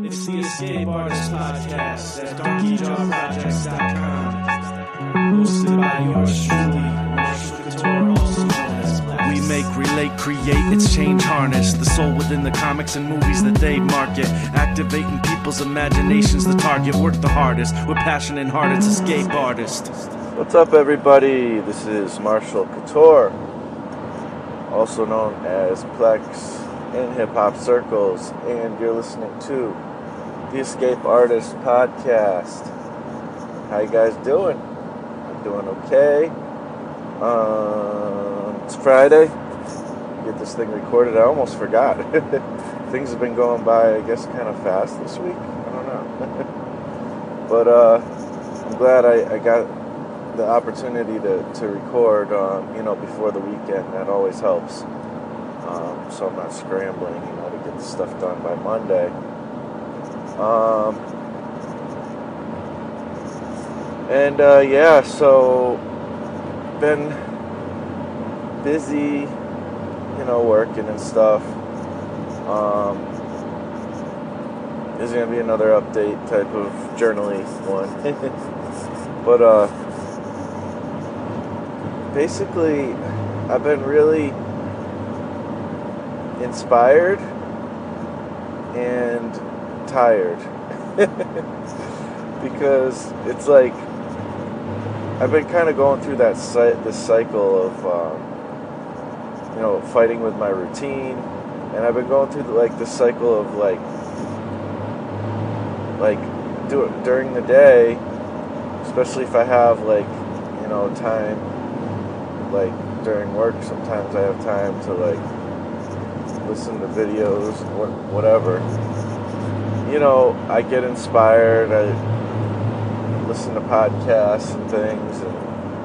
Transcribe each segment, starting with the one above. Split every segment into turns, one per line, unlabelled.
It's the Escape Artist Podcast at DonkeyJawProjects.com. Hosted by yours truly, Marshall Couture, also known as Blast.
We make, relate, create, it's change harness. The soul within the comics and movies that they market. Activating people's imaginations, the target. Work the hardest, with passion and heart, it's Escape Artist.
What's up, everybody? This is Marshall Couture, also known as Plex in hip-hop circles, and you're listening to the Escape Artist Podcast. How you guys doing? I'm doing okay. It's Friday. Get this thing recorded. I almost forgot. Things have been going by, I guess, kind of fast this week. I don't know. But I'm glad I got the opportunity to record, before the weekend. That always helps. So I'm not scrambling, to get the stuff done by Monday. So been busy, working and stuff. There's gonna be another update type of journaling one. But basically, I've been really inspired and tired because it's like I've been kind of going through this cycle of fighting with my routine, and I've been going through this cycle of do it during the day, especially if I have time, during work. Sometimes I have time to listen to videos, whatever. I get inspired. I listen to podcasts and things, and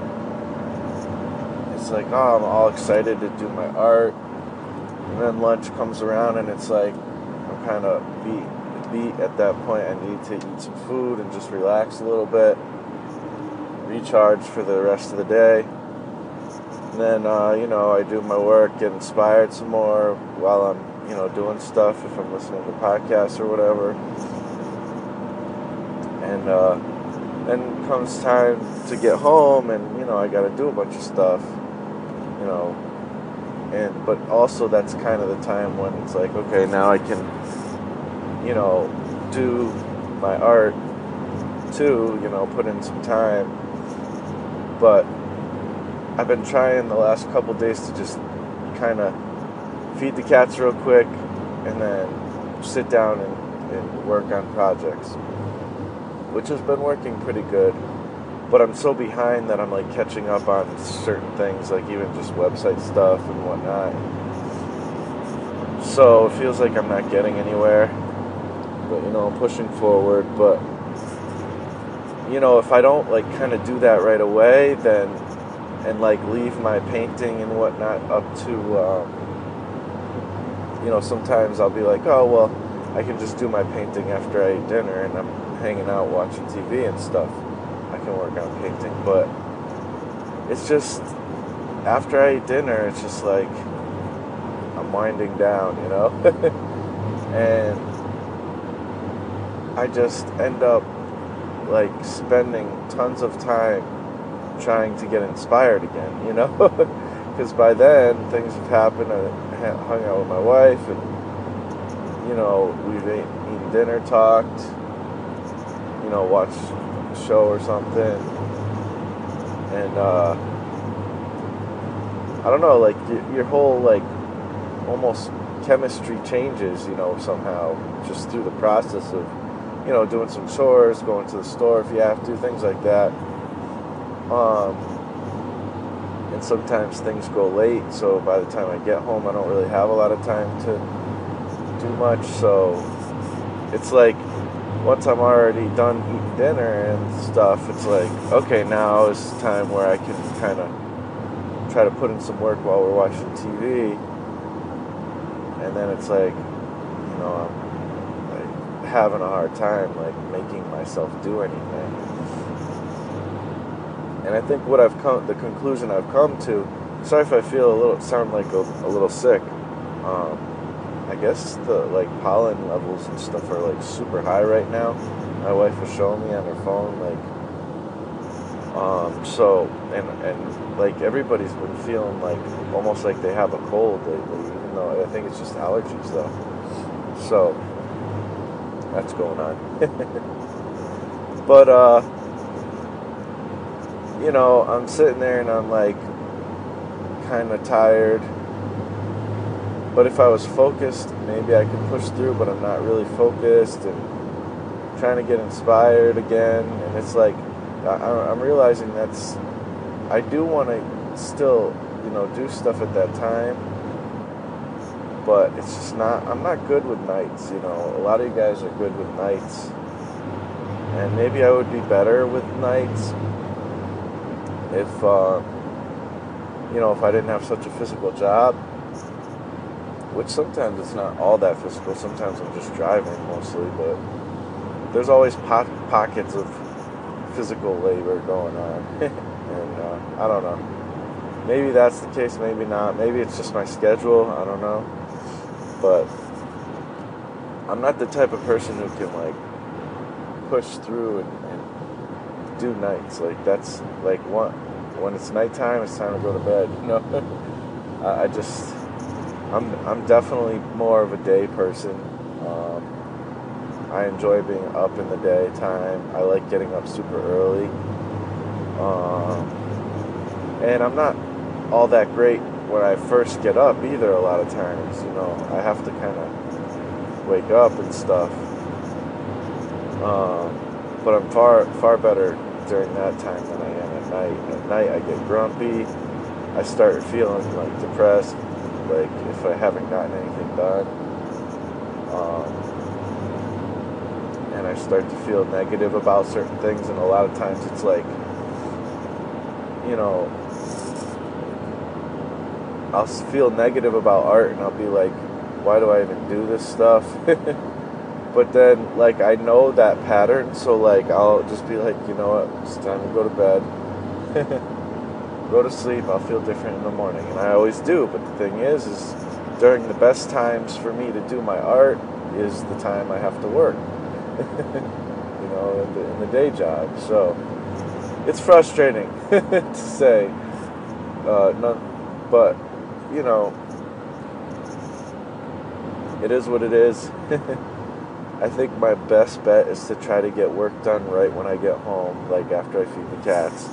it's I'm all excited to do my art. And then lunch comes around, and it's I'm kind of beat at that point. I need to eat some food and just relax a little bit, recharge for the rest of the day. And then, I do my work, get inspired some more while I'm, doing stuff, if I'm listening to podcasts or whatever. And then comes time to get home, and, I got to do a bunch of stuff, but also that's kind of the time when it's okay, now I can, do my art too, put in some time. But I've been trying the last couple days to just kind of feed the cats real quick and then sit down and work on projects, which has been working pretty good. But I'm so behind that I'm catching up on certain things, even just website stuff and whatnot. So it feels like I'm not getting anywhere, but I'm pushing forward. But if I don't kind of do that right away, then and leave my painting and whatnot up to, sometimes I'll be oh, well, I can just do my painting after I eat dinner and I'm hanging out watching TV and stuff. I can work on painting, but it's just, after I eat dinner, it's just I'm winding down, and I just end up spending tons of time trying to get inspired again, because by then things have happened. I hung out with my wife, and we've eaten dinner, talked, watched a show or something, and I don't know, your whole almost chemistry changes, somehow, just through the process of doing some chores, going to the store if you have to, things like that. And sometimes things go late, so by the time I get home, I don't really have a lot of time to do much. So it's once I'm already done eating dinner and stuff, it's okay, now is the time where I can kind of try to put in some work while we're watching TV. And then it's I'm having a hard time making myself do anything. And I think the conclusion I've come to, sorry if I sound a little sick. I I guess the like pollen levels and stuff are like super high right now. My wife was showing me on her phone, like, so, and like everybody's been feeling like almost like they have a cold lately, even though I think it's just allergies though. So that's going on. But you know, I'm sitting there and I'm like kind of tired. But if I was focused, maybe I could push through, but I'm not really focused and trying to get inspired again. And it's like, I'm realizing I do want to still, you know, do stuff at that time. But it's just I'm not good with nights, you know. A lot of you guys are good with nights. And maybe I would be better with nights if, you know, if I didn't have such a physical job. Which sometimes it's not all that physical. Sometimes I'm just driving mostly, but there's always pockets of physical labor going on. And I don't know. Maybe that's the case, maybe not. Maybe it's just my schedule. I don't know. But I'm not the type of person who can like push through and do nights. Like that's like when it's nighttime, it's time to go to bed. You know, I'm definitely more of a day person. I enjoy being up in the daytime. I like getting up super early. And I'm not all that great when I first get up either a lot of times. You know, I have to kind of wake up and stuff. But I'm far better during that time than I am at night. At night I get grumpy. I start feeling like depressed, like if I haven't gotten anything done. And I start to feel negative about certain things, and a lot of times it's like, you know, I'll feel negative about art and I'll be like, why do I even do this stuff? But then, like, I know that pattern, so, like, I'll just be like, you know what, it's time to go to bed. Go to sleep, I'll feel different in the morning. And I always do, but the thing is during the best times for me to do my art is the time I have to work. You know, in the day job. So, it's frustrating to say. But, you know, it is what it is. I think my best bet is to try to get work done right when I get home, like after I feed the cats.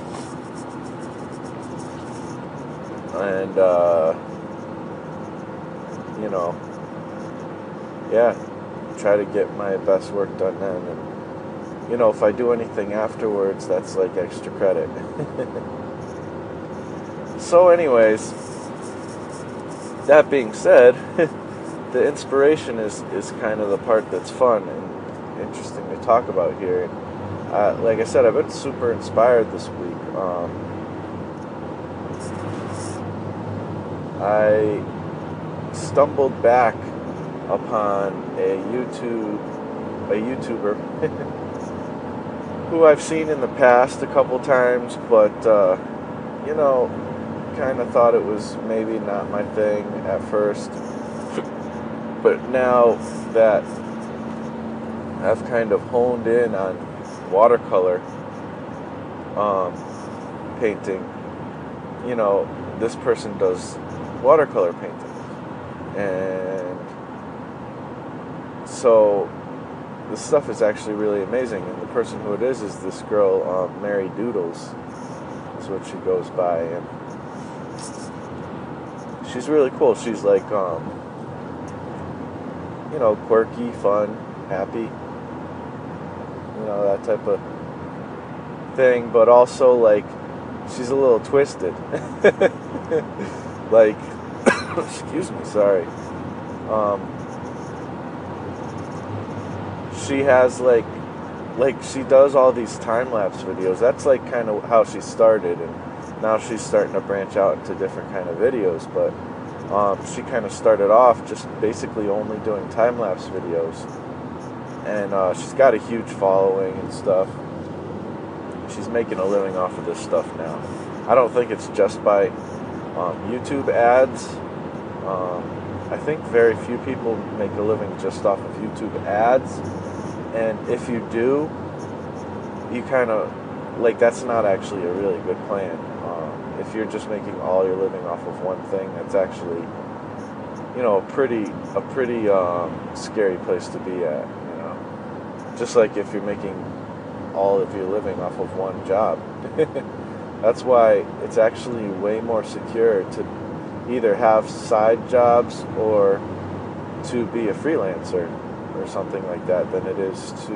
And, you know, yeah, try to get my best work done then. And, you know, if I do anything afterwards, that's like extra credit. So anyways, that being said, the inspiration is kind of the part that's fun and interesting to talk about here. Like I said, I've been super inspired this week. I stumbled back upon a YouTuber who I've seen in the past a couple times, but you know, kind of thought it was maybe not my thing at first. But now that I've kind of honed in on watercolor painting, you know, this person does watercolor painting. And so this stuff is actually really amazing. And the person who it is this girl, Mary Doodles. That's what she goes by. And she's really cool. She's like, you know, quirky, fun, happy, you know, that type of thing, but also, like, she's a little twisted. Like, excuse me, sorry. She has, like, she does all these time-lapse videos. That's, like, kind of how she started, and now she's starting to branch out into different kind of videos, but she kind of started off just basically only doing time-lapse videos. And she's got a huge following and stuff. She's making a living off of this stuff now. I don't think it's just by YouTube ads. I think very few people make a living just off of YouTube ads. And if you do, you kind of, like, that's not actually a really good plan. If you're just making all your living off of one thing, that's actually, a pretty scary place to be at, Just like if you're making all of your living off of one job. That's why it's actually way more secure to either have side jobs or to be a freelancer or something like that than it is to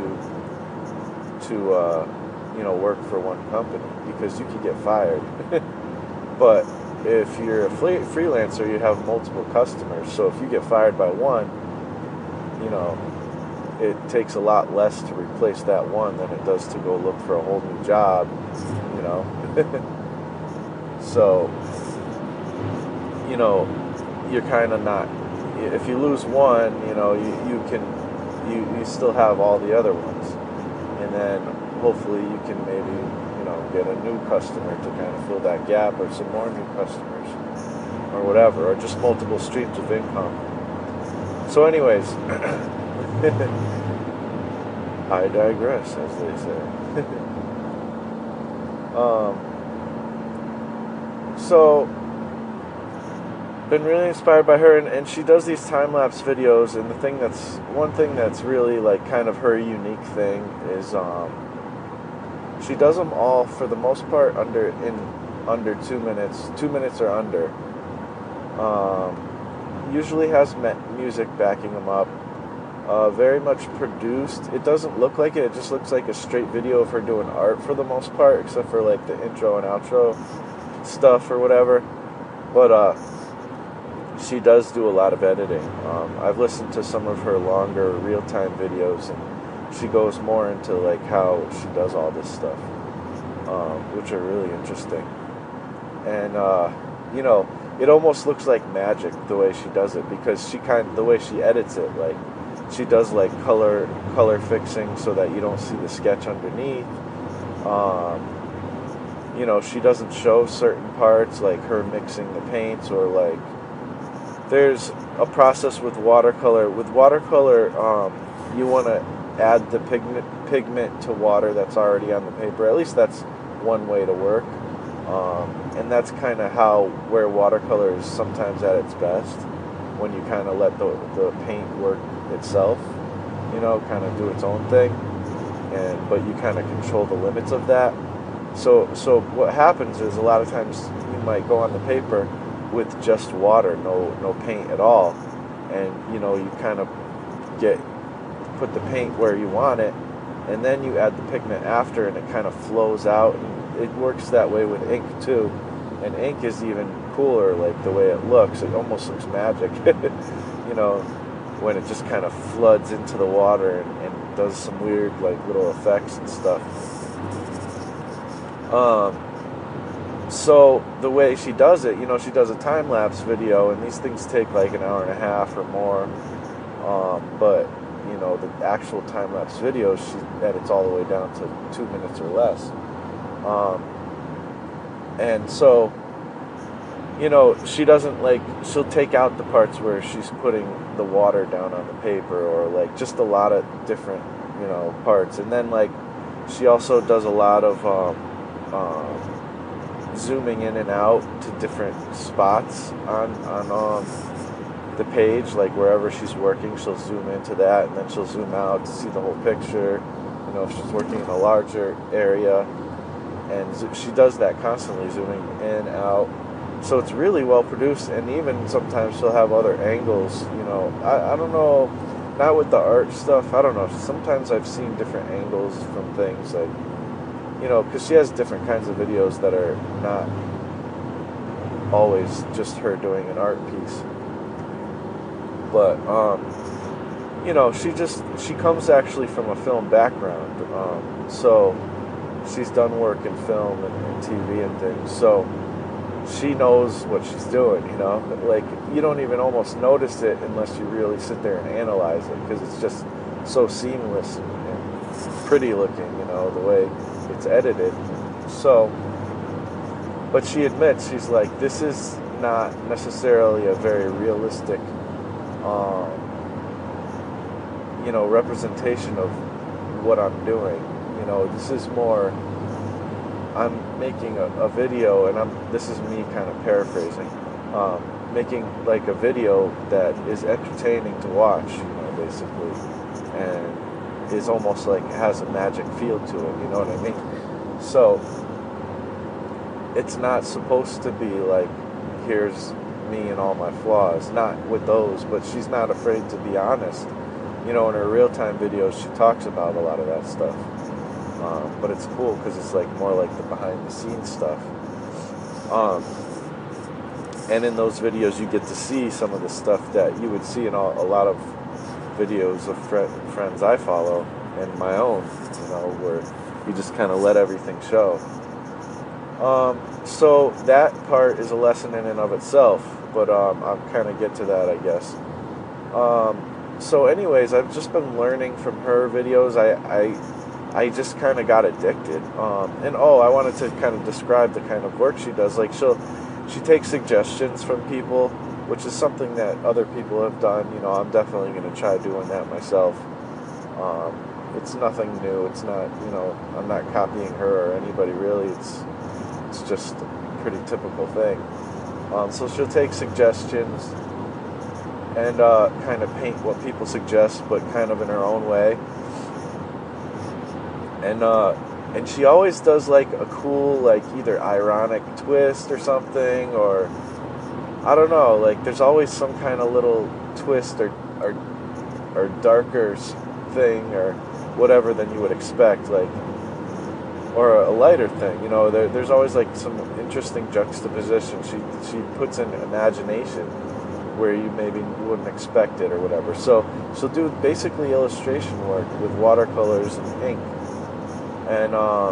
work for one company, because you can get fired. But if you're a freelancer, you have multiple customers. So if you get fired by one, it takes a lot less to replace that one than it does to go look for a whole new job, So, you're kind of not, if you lose one, you still have all the other ones. And then hopefully you can maybe, get a new customer to kind of fill that gap, or some more new customers, or whatever, or just multiple streams of income. So anyways, I digress, as they say. So, been really inspired by her, and she does these time-lapse videos, and one thing that's really like kind of her unique thing is she does them all for the most part under 2 minutes, 2 minutes or under. Usually has music backing them up. Very much produced. It doesn't look like it. It just looks like a straight video of her doing art for the most part, except for like the intro and outro stuff or whatever. But she does do a lot of editing. I've listened to some of her longer real-time videos, and she goes more into like how she does all this stuff, which are really interesting. And it almost looks like magic the way she does it, because the way she edits it, like she does like color fixing so that you don't see the sketch underneath. She doesn't show certain parts, like her mixing the paints, or like there's a process with watercolor. With watercolor, you want to add the pigment to water that's already on the paper. At least that's one way to work. And that's kind of where watercolor is sometimes at its best, when you kind of let the paint work itself, kind of do its own thing, but you kind of control the limits of that. So what happens is a lot of times you might go on the paper with just water, no paint at all, and you kind of put the paint where you want it, and then you add the pigment after, and it kind of flows out. And it works that way with ink too, and ink is even cooler, like the way it looks. It almost looks magic, when it just kind of floods into the water and does some weird like little effects and stuff. So the way she does it, she does a time-lapse video, and these things take like an hour and a half or more. But the actual time-lapse video, she edits all the way down to 2 minutes or less. And so, she doesn't she'll take out the parts where she's putting the water down on the paper, or like just a lot of different, parts. And then she also does a lot of zooming in and out to different spots on the page, like wherever she's working, she'll zoom into that, and then she'll zoom out to see the whole picture, if she's working in a larger area, and she does that constantly, zooming in, out. So it's really well produced, and even sometimes she'll have other angles, I don't know, not with the art stuff, I don't know, sometimes I've seen different angles from things, like, because she has different kinds of videos that are not always just her doing an art piece. But, she comes actually from a film background, so she's done work in film and TV and things, so she knows what she's doing, you don't even almost notice it unless you really sit there and analyze it, because it's just so seamless and pretty looking, the way it's edited. So, but she admits, she's like, this is not necessarily a very realistic representation of what I'm doing. This is more, I'm making a video, and this is me kind of paraphrasing, making like a video that is entertaining to watch, basically, and is almost like has a magic feel to it, you know what I mean? So it's not supposed to be like, here's me and all my flaws, not with those, but she's not afraid to be honest. In her real-time videos, she talks about a lot of that stuff. But it's cool because it's like more like the behind-the-scenes stuff. And in those videos, you get to see some of the stuff that you would see in a lot of videos of friends I follow and my own, where you just kind of let everything show. So that part is a lesson in and of itself, but I'll kind of get to that, I guess. So anyways, I've just been learning from her videos. I just kind of got addicted. And I wanted to kind of describe the kind of work she does. Like she takes suggestions from people, which is something that other people have done. I'm definitely going to try doing that myself. It's nothing new. It's not, I'm not copying her or anybody really. It's just a pretty typical thing. So she'll take suggestions and kind of paint what people suggest, but kind of in her own way. And she always does like a cool, like either ironic twist or something, or I don't know, like there's always some kind of little twist or darker thing or whatever than you would expect, like, or a lighter thing, there's always like some interesting juxtaposition. She puts in imagination where you maybe wouldn't expect it or whatever. So she'll do basically illustration work with watercolors and ink. And,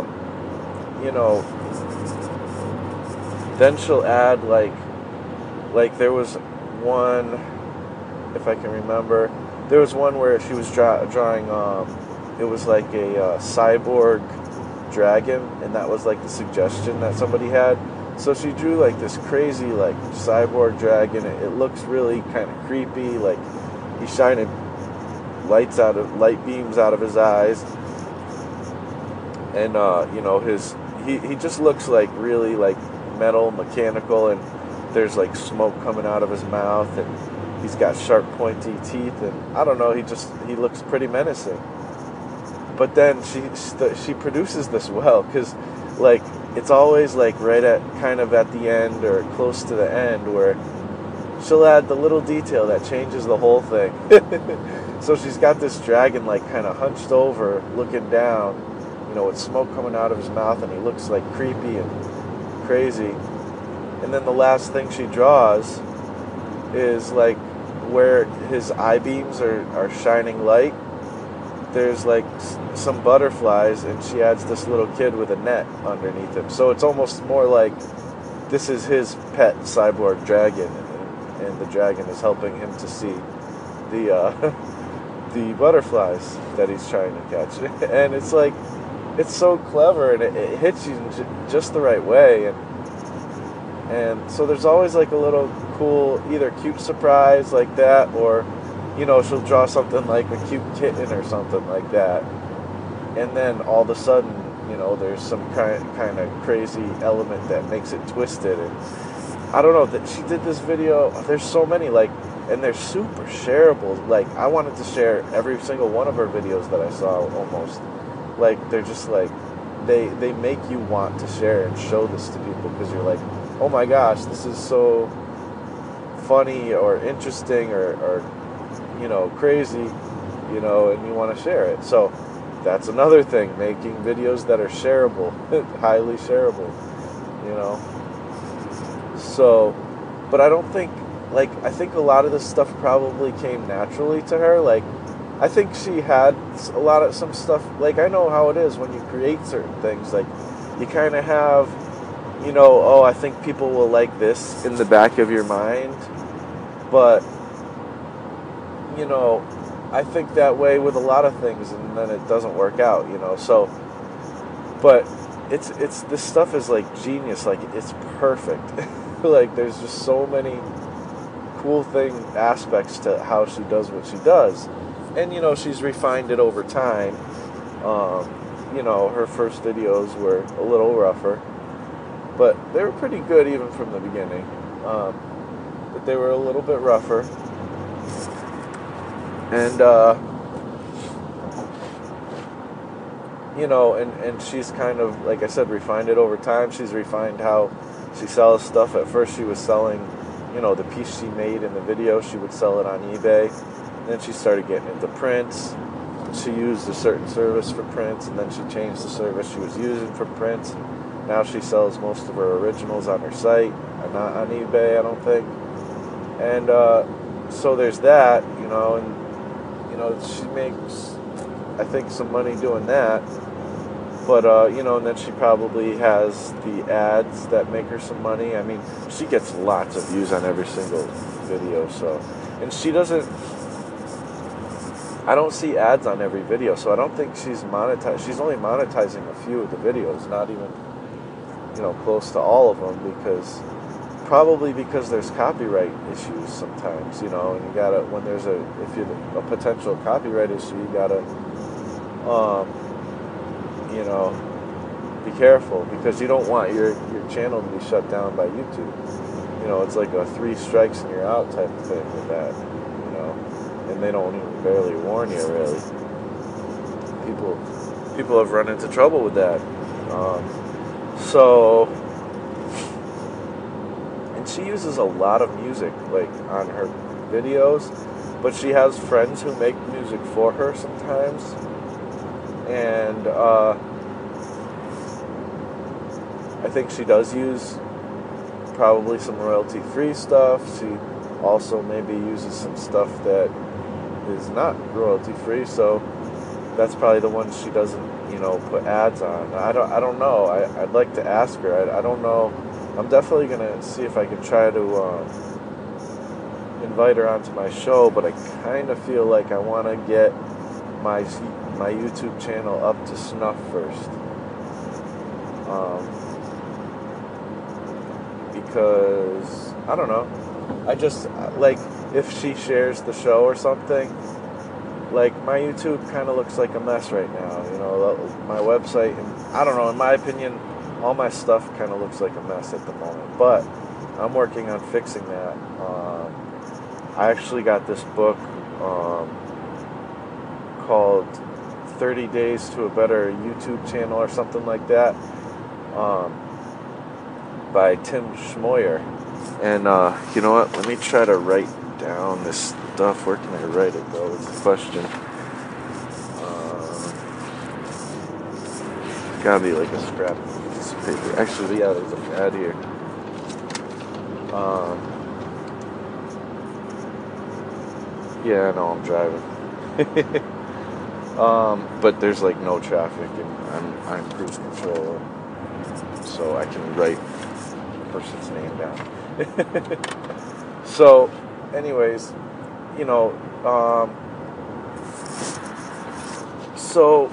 then she'll add like there was one, if I can remember, there was one where she was drawing, it was like a cyborg dragon, and that was like the suggestion that somebody had. So she drew like this crazy like cyborg dragon. It looks really kind of creepy, like he's shining light beams out of his eyes. And he just looks like really like metal, mechanical, and there's like smoke coming out of his mouth, and he's got sharp, pointy teeth, and I don't know, he looks pretty menacing. But then she produces this well, because like it's always like right at kind of at the end or close to the end where she'll add the little detail that changes the whole thing. So she's got this dragon like kind of hunched over, looking down, with smoke coming out of his mouth, and he looks like creepy and crazy. And then the last thing she draws is like where his eye beams are shining light. There's like some butterflies, and she adds this little kid with a net underneath him. So it's almost more like this is his pet cyborg dragon, and the dragon is helping him to see the butterflies that he's trying to catch. And it's like, it's so clever, and it hits you just the right way, and so there's always like a little cool, either cute surprise like that, or she'll draw something like a cute kitten or something like that, and then all of a sudden there's some kind of crazy element that makes it twisted. And I don't know, that she did this video, there's so many, like, and they're super shareable. Like, I wanted to share every single one of her videos that I saw almost. Like, they're just like, they make you want to share and show this to people, because you're like, oh my gosh, this is so funny or interesting or crazy, and you want to share it. So that's another thing, making videos that are shareable, highly shareable, So, but I don't think, like, I think a lot of this stuff probably came naturally to her. Like, I think she had some stuff, like, I know how it is when you create certain things, like, you kind of have, I think people will like this in the back of your mind, but, I think that way with a lot of things, and then it doesn't work out, so, but it's this stuff is, like, genius, like, it's perfect. Like, there's just so many cool aspects to how she does what she does. And, she's refined it over time. Her first videos were a little rougher, but they were pretty good even from the beginning. But they were a little bit rougher. And, and she's kind of, like I said, refined it over time. She's refined how she sells stuff. At first she was selling, the piece she made in the video, she would sell it on eBay. Then she started getting into prints. She used a certain service for prints, and then she changed the service she was using for prints. Now she sells most of her originals on her site, and not on eBay, I don't think. And so there's that, and she makes, I think, some money doing that. But, and then she probably has the ads that make her some money. I mean, she gets lots of views on every single video, so. And she doesn't, I don't see ads on every video, so I don't think she's monetized. She's only monetizing a few of the videos, not even, close to all of them, probably because there's copyright issues sometimes, and you gotta, when there's if you're a potential copyright issue, you gotta, be careful, because you don't want your channel to be shut down by YouTube. It's like a 3 strikes and you're out type of thing with that, and they don't even barely warn you, really. People have run into trouble with that. And she uses a lot of music, like, on her videos, but she has friends who make music for her sometimes. And I think she does use probably some royalty-free stuff. She also maybe uses some stuff that is not royalty-free, so that's probably the one she doesn't, put ads on. I don't know. I'd like to ask her. I don't know. I'm definitely gonna see if I can try to invite her onto my show, but I kind of feel like I want to get my YouTube channel up to snuff first. Because, I don't know, I just, like, if she shares the show or something, like, my YouTube kind of looks like a mess right now, my website, and I don't know, in my opinion, all my stuff kind of looks like a mess at the moment, but I'm working on fixing that. I actually got this book called 30 Days to a Better YouTube Channel or something like that, by Tim Schmoyer. And you know what, let me try to write down this stuff. Where can I write it, though, is the question. Gotta be like a scrap piece of paper. Actually, yeah, there's a pad here. Yeah, no, I'm driving. But there's like no traffic, and I'm cruise control, so I can write the person's name down. So, anyways, so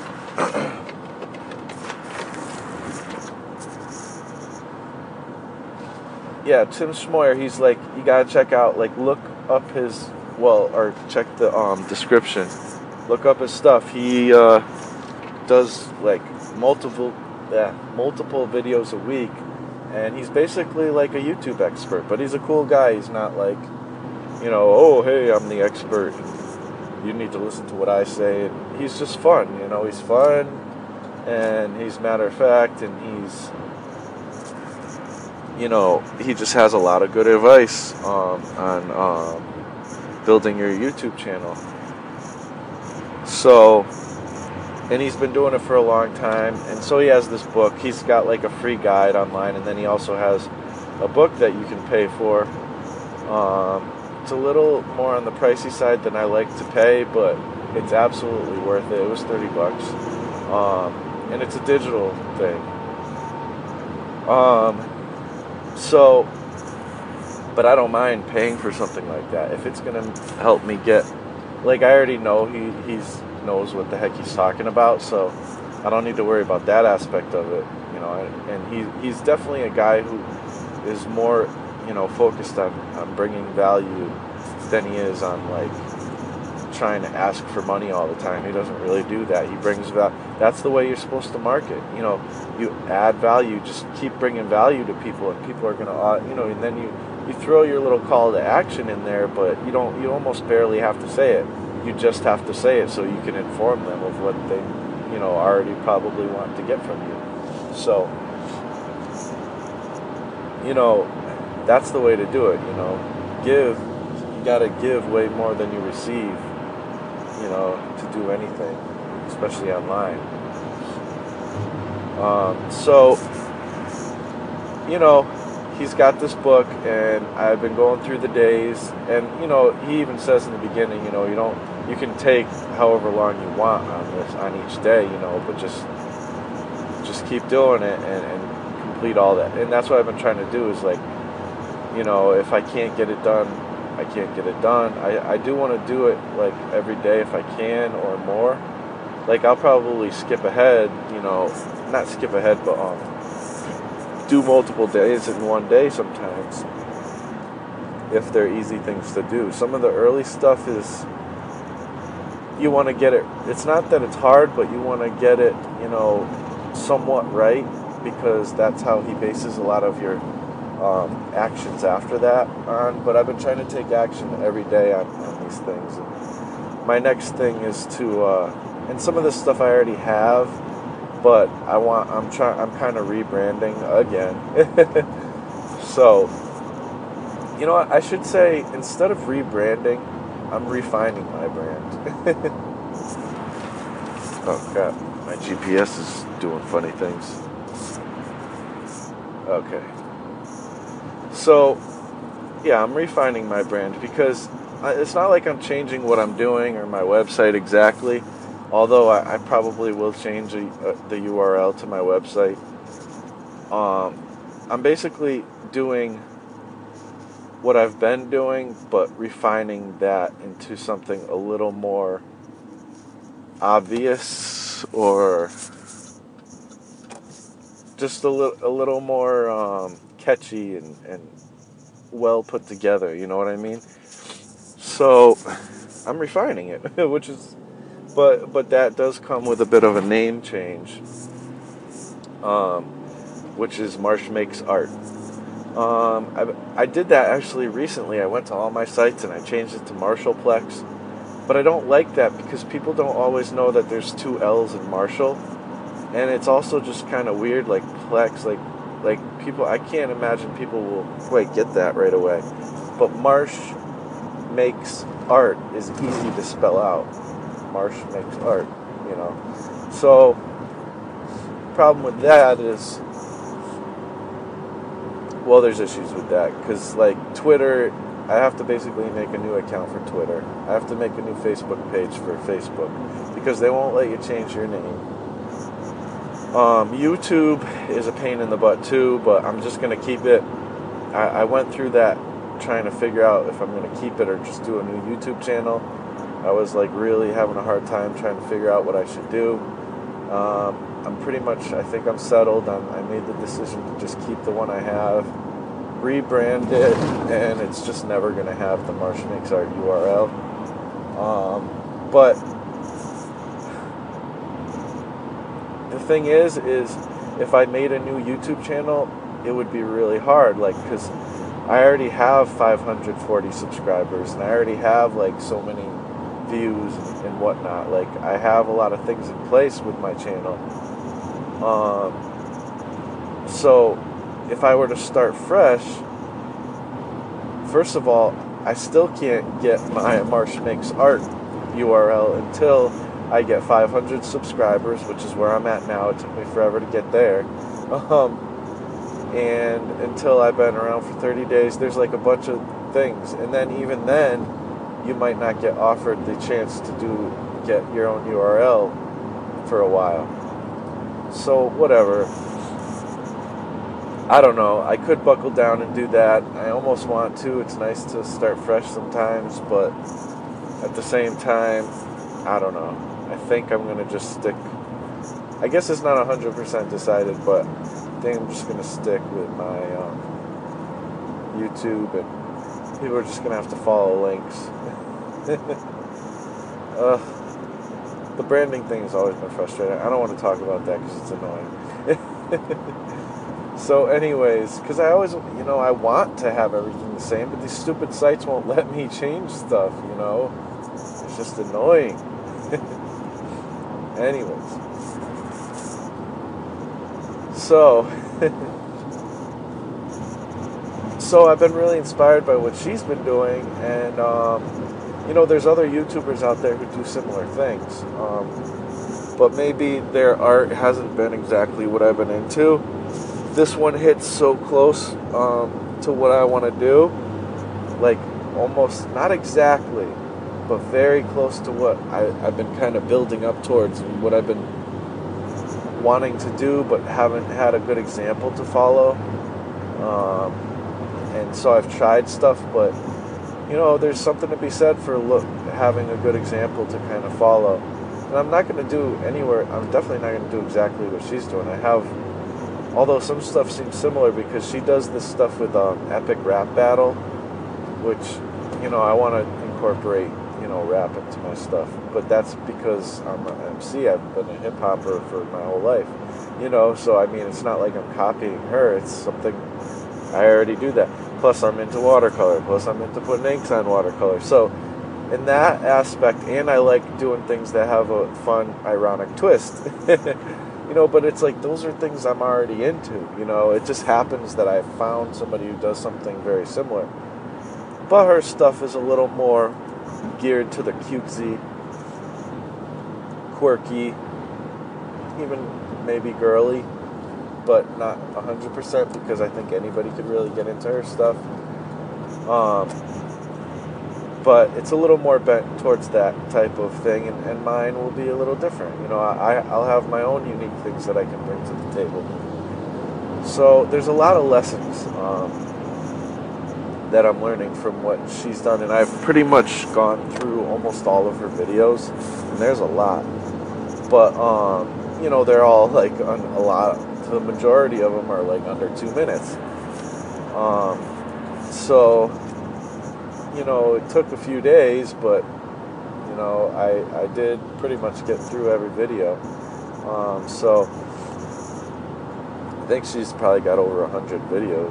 yeah, Tim Schmoyer, he's like, you gotta check out, like, look up his, or check the description. Look up his stuff. He does like multiple videos a week, and he's basically like a YouTube expert. But he's a cool guy. He's not like, oh, hey, I'm the expert, you need to listen to what I say. And he's just fun. He's fun, and he's matter of fact, and he's, he just has a lot of good advice on building your YouTube channel. So, and he's been doing it for a long time, and so he has this book. He's got like a free guide online, and then he also has a book that you can pay for. It's a little more on the pricey side than I like to pay, but it's absolutely worth it. It was $30, and it's a digital thing. So, but I don't mind paying for something like that if it's gonna help me get, like, I already know he knows what the heck he's talking about, so I don't need to worry about that aspect of it, and he's definitely a guy who is more focused on bringing value than he is on like trying to ask for money all the time. He doesn't really do that. He brings value. That's the way you're supposed to market. You add value, just keep bringing value to people, and people are going to, and then you throw your little call to action in there, but you almost barely have to say it. You just have to say it so you can inform them of what they, already probably want to get from you. So, that's the way to do it, Give, you got to give way more than you receive, to do anything, especially online. So, he's got this book, and I've been going through the days, and, he even says in the beginning, you can take however long you want on each day, but just keep doing it and complete all that. And that's what I've been trying to do is like, if I can't get it done, I can't get it done. I do want to do it like every day if I can or more. Like I'll probably skip ahead, not skip ahead, but do multiple days in one day sometimes if they're easy things to do. Some of the early stuff is you want to get it. It's not that it's hard, but you want to get it, somewhat right, because that's how he bases a lot of your actions after that on. But I've been trying to take action every day on these things. And my next thing is to, and some of this stuff I already have, but I'm kind of rebranding again. So, what I should say, instead of rebranding, I'm refining my brand. Oh crap, my GPS is doing funny things. Okay. So, yeah, I'm refining my brand because it's not like I'm changing what I'm doing or my website exactly, although I probably will change the URL to my website. I'm basically doing what I've been doing, but refining that into something a little more obvious, or just a little more catchy and well put together, you know what I mean? So I'm refining it, which is, but that does come with a bit of a name change, which is Marsh Makes Art. I did that actually recently. I went to all my sites and I changed it to Marshallplex, but I don't like that because people don't always know that there's two L's in Marshall, and it's also just kind of weird, like Plex, like people. I can't imagine people will quite get that right away. But Marsh Makes Art is easy to spell out. Marsh Makes Art, So, problem with that is, well, there's issues with that, because, like, Twitter, I have to basically make a new account for Twitter. I have to make a new Facebook page for Facebook, because they won't let you change your name. YouTube is a pain in the butt, too, but I'm just going to keep it. I went through that trying to figure out if I'm going to keep it or just do a new YouTube channel. I was, like, really having a hard time trying to figure out what I should do. I'm pretty much, I think I'm settled. I made the decision to just keep the one I have, rebrand it, and it's just never going to have the Marsh Makes Art URL. But the thing is if I made a new YouTube channel, it would be really hard, because I already have 540 subscribers, and I already have, so many views and whatnot. I have a lot of things in place with my channel. So if I were to start fresh, first of all, I still can't get my Marsh Makes Art URL until I get 500 subscribers, which is where I'm at now. It took me forever to get there. And until I've been around for 30 days, there's a bunch of things. And then even then, you might not get offered the chance to get your own URL for a while. So, whatever. I don't know. I could buckle down and do that. I almost want to. It's nice to start fresh sometimes, but at the same time, I don't know. I think I'm going to just stick. I guess it's not 100% decided, but I think I'm just going to stick with my YouTube, and people are just gonna have to follow links. The branding thing has always been frustrating. I don't want to talk about that because it's annoying. So anyways, because I always, I want to have everything the same, but these stupid sites won't let me change stuff, It's just annoying. Anyways. So, I've been really inspired by what she's been doing, and, there's other YouTubers out there who do similar things, but maybe their art hasn't been exactly what I've been into. This one hits so close to what I want to do, like almost, not exactly, but very close to what I've been kind of building up towards, and what I've been wanting to do but haven't had a good example to follow. And so I've tried stuff, but there's something to be said for having a good example to kind of follow. And I'm not going to do I'm definitely not going to do exactly what she's doing. Although some stuff seems similar, because she does this stuff with Epic Rap Battle, which, I want to incorporate, rap into my stuff. But that's because I'm an MC. I've been a hip-hopper for my whole life, so I mean, it's not like I'm copying her. It's something I already do that. Plus, I'm into watercolor. Plus, I'm into putting inks on watercolor. So, in that aspect, and I like doing things that have a fun, ironic twist. But it's like, those are things I'm already into. It just happens that I found somebody who does something very similar. But her stuff is a little more geared to the cutesy, quirky, even maybe girly, but not 100%, because I think anybody could really get into her stuff. But it's a little more bent towards that type of thing, and mine will be a little different. I'll have my own unique things that I can bring to the table. So there's a lot of lessons that I'm learning from what she's done, and I've pretty much gone through almost all of her videos, and there's a lot. But they're all like a lot. The majority of them are like under 2 minutes. So it took a few days, but I did pretty much get through every video. So I think she's probably got over 100 videos.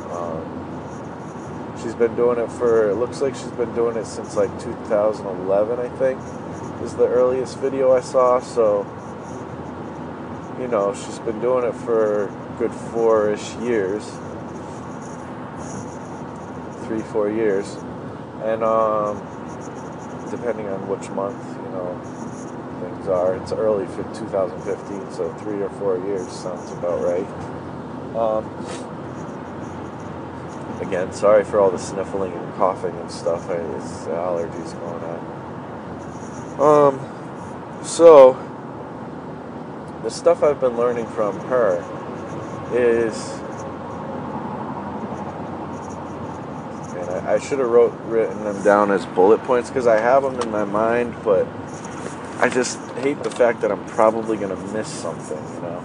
She's been doing it it looks like she's been doing it since like 2011, I think, is the earliest video I saw. So, she's been doing it for a good 4-ish years. 3-4 years. And, depending on which month, things are. It's early for 2015, so 3 or 4 years sounds about right. Again, sorry for all the sniffling and coughing and stuff. It's allergies going on. So, the stuff I've been learning from her is, and I should have written them down as bullet points, because I have them in my mind, but I just hate the fact that I'm probably going to miss something,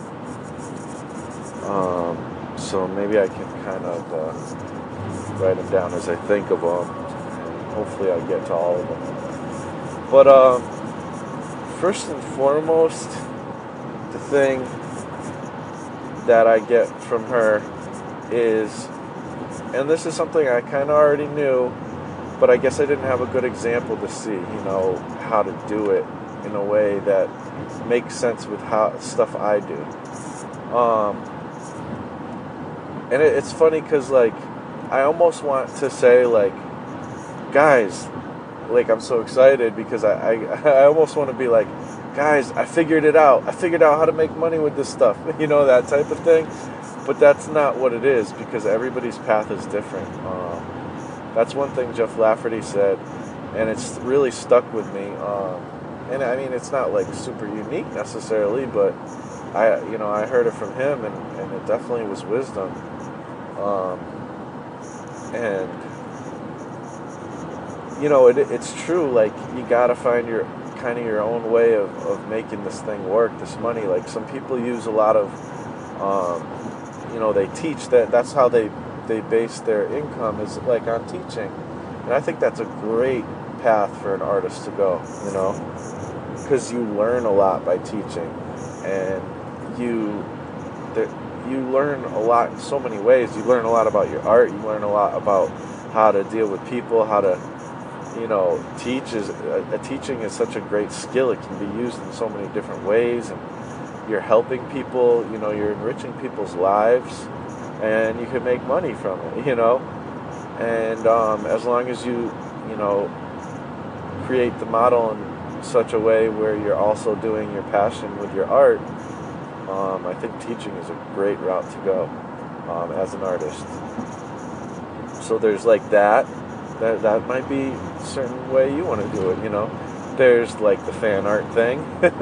so maybe I can kind of write them down as I think of them, and hopefully I'll get to all of them. But first and foremost, the thing that I get from her is, and this is something I kind of already knew, but I guess I didn't have a good example to see, how to do it in a way that makes sense with how stuff I do. And it's funny because, like, I almost want to say, like, guys, like, I'm so excited because I almost want to be like, guys, I figured it out. I figured out how to make money with this stuff, that type of thing. But that's not what it is, because everybody's path is different. That's one thing Jeff Lafferty said, and it's really stuck with me. And I mean, it's not like super unique necessarily, but I heard it from him, and it definitely was wisdom. And it's true. Like, you gotta find your own way of making this thing work, this money. Like, some people use a lot of, they teach that's how they they base their income is like on teaching. And I think that's a great path for an artist to go, you know, because you learn a lot by teaching, and you learn a lot in so many ways. You learn a lot about your art. You learn a lot about how to deal with people, how to, you know, teaching is such a great skill. It can be used in so many different ways, and you're helping people, you know, you're enriching people's lives, and you can make money from it, you know. And as long as you know, create the model in such a way where you're also doing your passion with your art, I think teaching is a great route to go as an artist. So there's like that might be a certain way you want to do it, you know. There's like the fan art thing,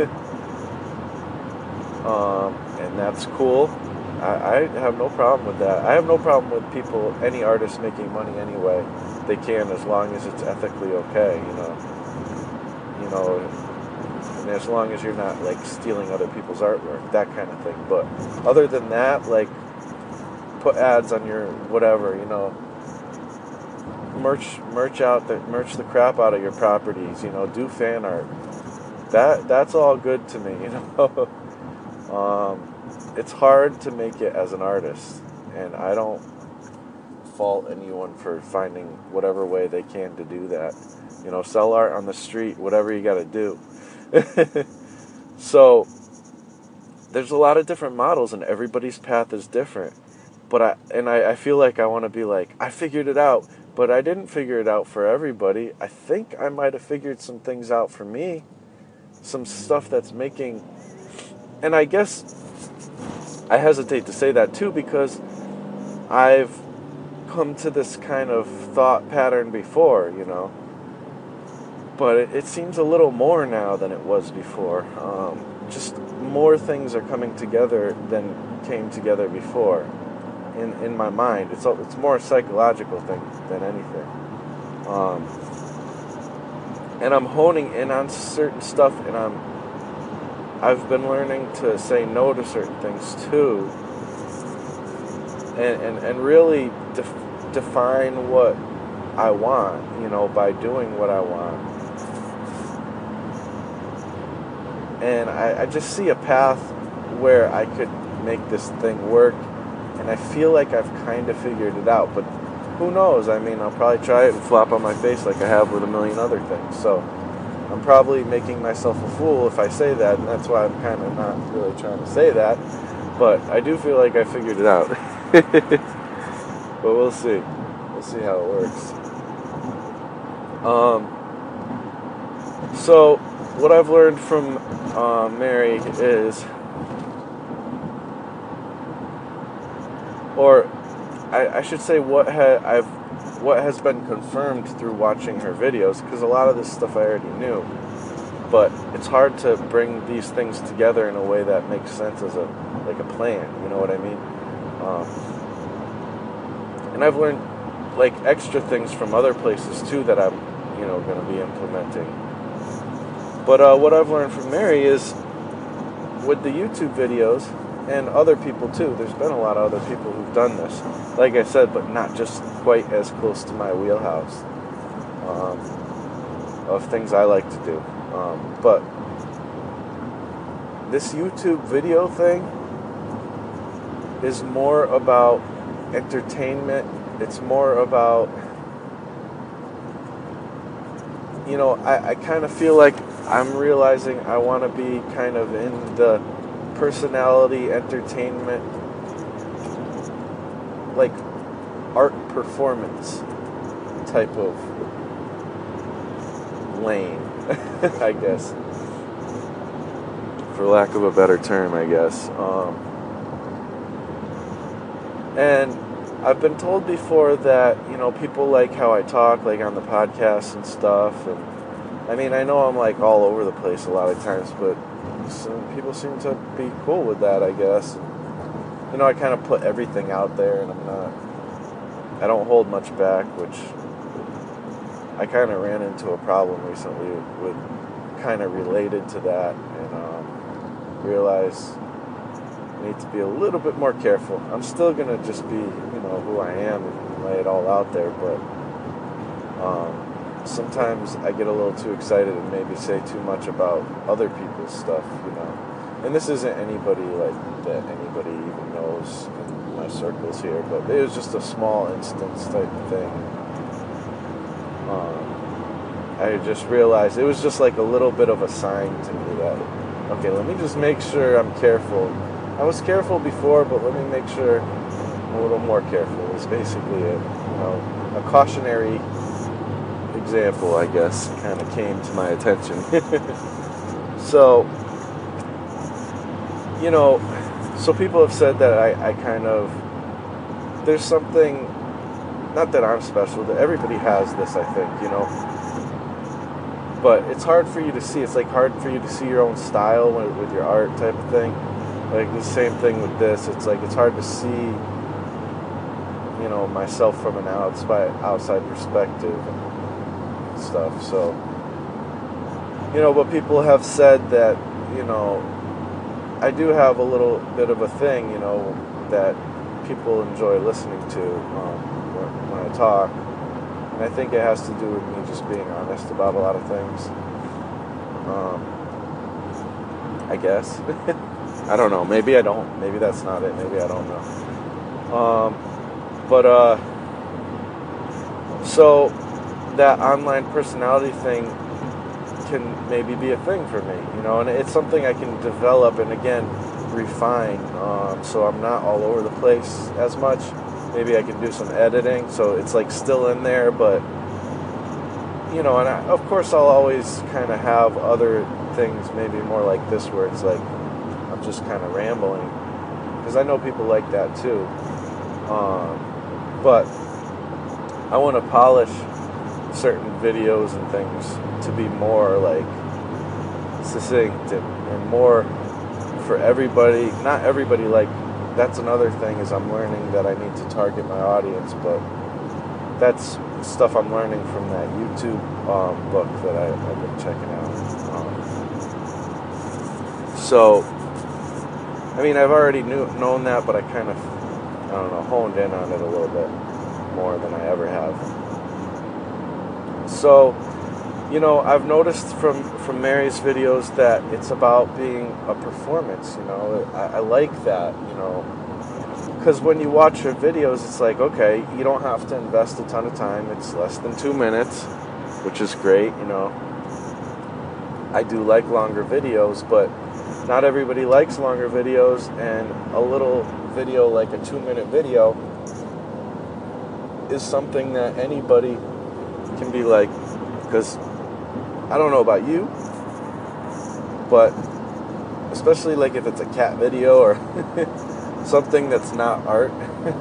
and that's cool. I have no problem with that. I have no problem with people, any artist making money any way they can, as long as it's ethically okay, you know, and as long as you're not like stealing other people's artwork, that kind of thing. But other than that, like, put ads on your whatever, you know, merch the crap out of your properties, you know, do fan art. That's all good to me, you know. It's hard to make it as an artist, and I don't fault anyone for finding whatever way they can to do that. You know, sell art on the street, whatever you got to do. So there's a lot of different models, and everybody's path is different. But I feel like I want to be like, I figured it out, but I didn't figure it out for everybody. I think I might have figured some things out for me, some stuff that's making, and I guess I hesitate to say that too, because I've come to this kind of thought pattern before, you know. But it seems a little more now than it was before. Just more things are coming together than came together before in my mind. It's more a psychological thing than anything. And I'm honing in on certain stuff, and I've been learning to say no to certain things too, and really define what I want, you know, by doing what I want. And I just see a path where I could make this thing work, and I feel like I've kind of figured it out, but who knows? I mean, I'll probably try it and flop on my face like I have with a million other things. So I'm probably making myself a fool if I say that, and that's why I'm kind of not really trying to say that. But I do feel like I figured it out. But we'll see. We'll see how it works. So what I've learned from Mary is, or I should say what has been confirmed through watching her videos, because a lot of this stuff I already knew, but it's hard to bring these things together in a way that makes sense as a plan, you know what I mean? And I've learned like extra things from other places too that I'm, you know, going to be implementing. But what I've learned from Mary is, with the YouTube videos, and other people too, there's been a lot of other people who've done this, like I said, but not just quite as close to my wheelhouse of things I like to do. But this YouTube video thing is more about entertainment. It's more about, you know, I kind of feel like I'm realizing I want to be kind of in the personality entertainment, like art performance type of lane, I guess, for lack of a better term, I guess. And I've been told before that, you know, people like how I talk, like on the podcast and stuff, and I mean, I know I'm like all over the place a lot of times, but some people seem to be cool with that, I guess. And, you know, I kind of put everything out there, and I don't hold much back, which I kind of ran into a problem recently with kind of related to that, and realized I need to be a little bit more careful. I'm still going to just be, who I am and lay it all out there, but sometimes I get a little too excited and maybe say too much about other people's stuff, And this isn't anybody that anybody even knows in my circles here, but it was just a small instance type thing. I just realized it was just like a little bit of a sign to me that, okay, let me just make sure I'm careful. I was careful before, but let me make sure I'm a little more careful is basically it. A cautionary example, I guess, kind of came to my attention. So, so people have said that I kind of, there's something, not that I'm special, that everybody has this, I think, but it's hard for you to see. It's like hard for you to see your own style with your art type of thing. Like the same thing with this. It's like it's hard to see, myself from an outside perspective and stuff. So, but people have said that, I do have a little bit of a thing, that people enjoy listening to when I talk. And I think it has to do with me just being honest about a lot of things. I guess. I don't know. Maybe I don't. Maybe that's not it. Maybe I don't know. So that online personality thing can maybe be a thing for me, and it's something I can develop and again refine. So I'm not all over the place as much. Maybe I can do some editing, so it's like still in there, but and of course I'll always kind of have other things, maybe more like this, where it's like I'm just kind of rambling, because I know people like that too. But I want to polish certain videos and things to be more like succinct and more for everybody. Not everybody, like that's another thing, is I'm learning that I need to target my audience, but that's stuff I'm learning from that YouTube book that I've been checking out. So, I mean, I've already known that, but I kind of, honed in on it a little bit more than I ever have. So, I've noticed from Mary's videos that it's about being a performance, I like that, because when you watch her videos, it's like, okay, you don't have to invest a ton of time. It's less than 2 minutes, which is great, I do like longer videos, but not everybody likes longer videos, and a little video like a 2-minute video is something that anybody can be like, because I don't know about you, but especially like if it's a cat video or something that's not art,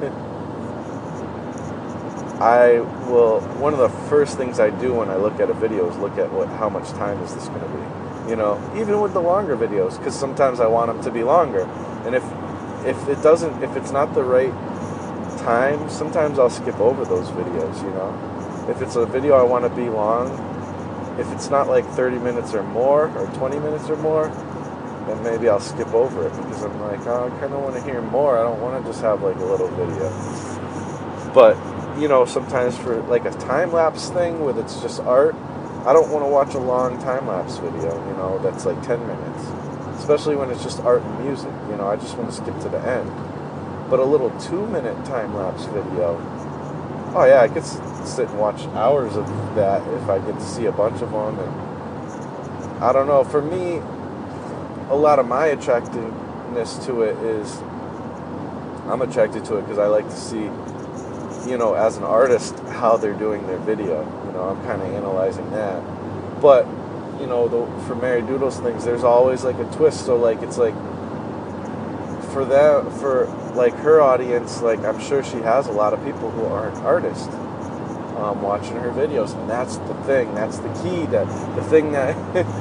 one of the first things I do when I look at a video is look at how much time is this going to be, even with the longer videos, because sometimes I want them to be longer, and if it's not the right time, sometimes I'll skip over those videos, if it's a video I want to be long, if it's not like 30 minutes or more, or 20 minutes or more, then maybe I'll skip over it, because I'm like, oh, I kind of want to hear more. I don't want to just have like a little video. But, sometimes for like a time-lapse thing with it's just art, I don't want to watch a long time-lapse video, that's like 10 minutes. Especially when it's just art and music, I just want to skip to the end. But a little 2-minute time-lapse video, oh yeah, I could sit and watch hours of that if I get to see a bunch of them. And I don't know, for me, a lot of my attractiveness to it is, I'm attracted to it because I like to see, as an artist, how they're doing their video. I'm kind of analyzing that. But, for Mary Doodle's things, there's always like a twist. So like, it's like, for like her audience, like I'm sure she has a lot of people who aren't artists watching her videos, and that's the thing. That's the key. The thing that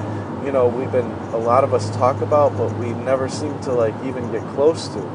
a lot of us talk about, but we never seem to like even get close to.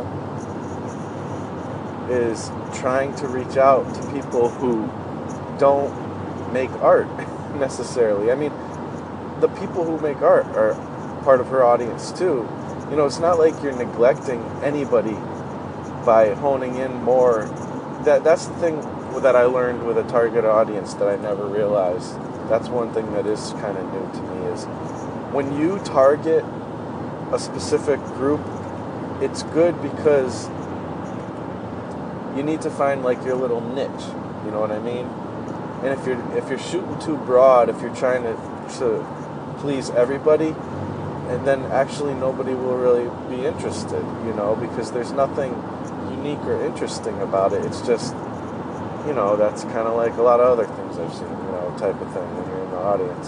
Is trying to reach out to people who don't make art necessarily. I mean, the people who make art are part of her audience too. it's not like you're neglecting anybody by honing in more. That's the thing that I learned with a target audience that I never realized. That's one thing that is kind of new to me, is when you target a specific group, it's good because you need to find like your little niche, you know what I mean? And if you're shooting too broad, if you're trying to please everybody, and then actually nobody will really be interested, because there's nothing unique or interesting about it. It's just, that's kind of like a lot of other things I've seen, type of thing when you're in the audience.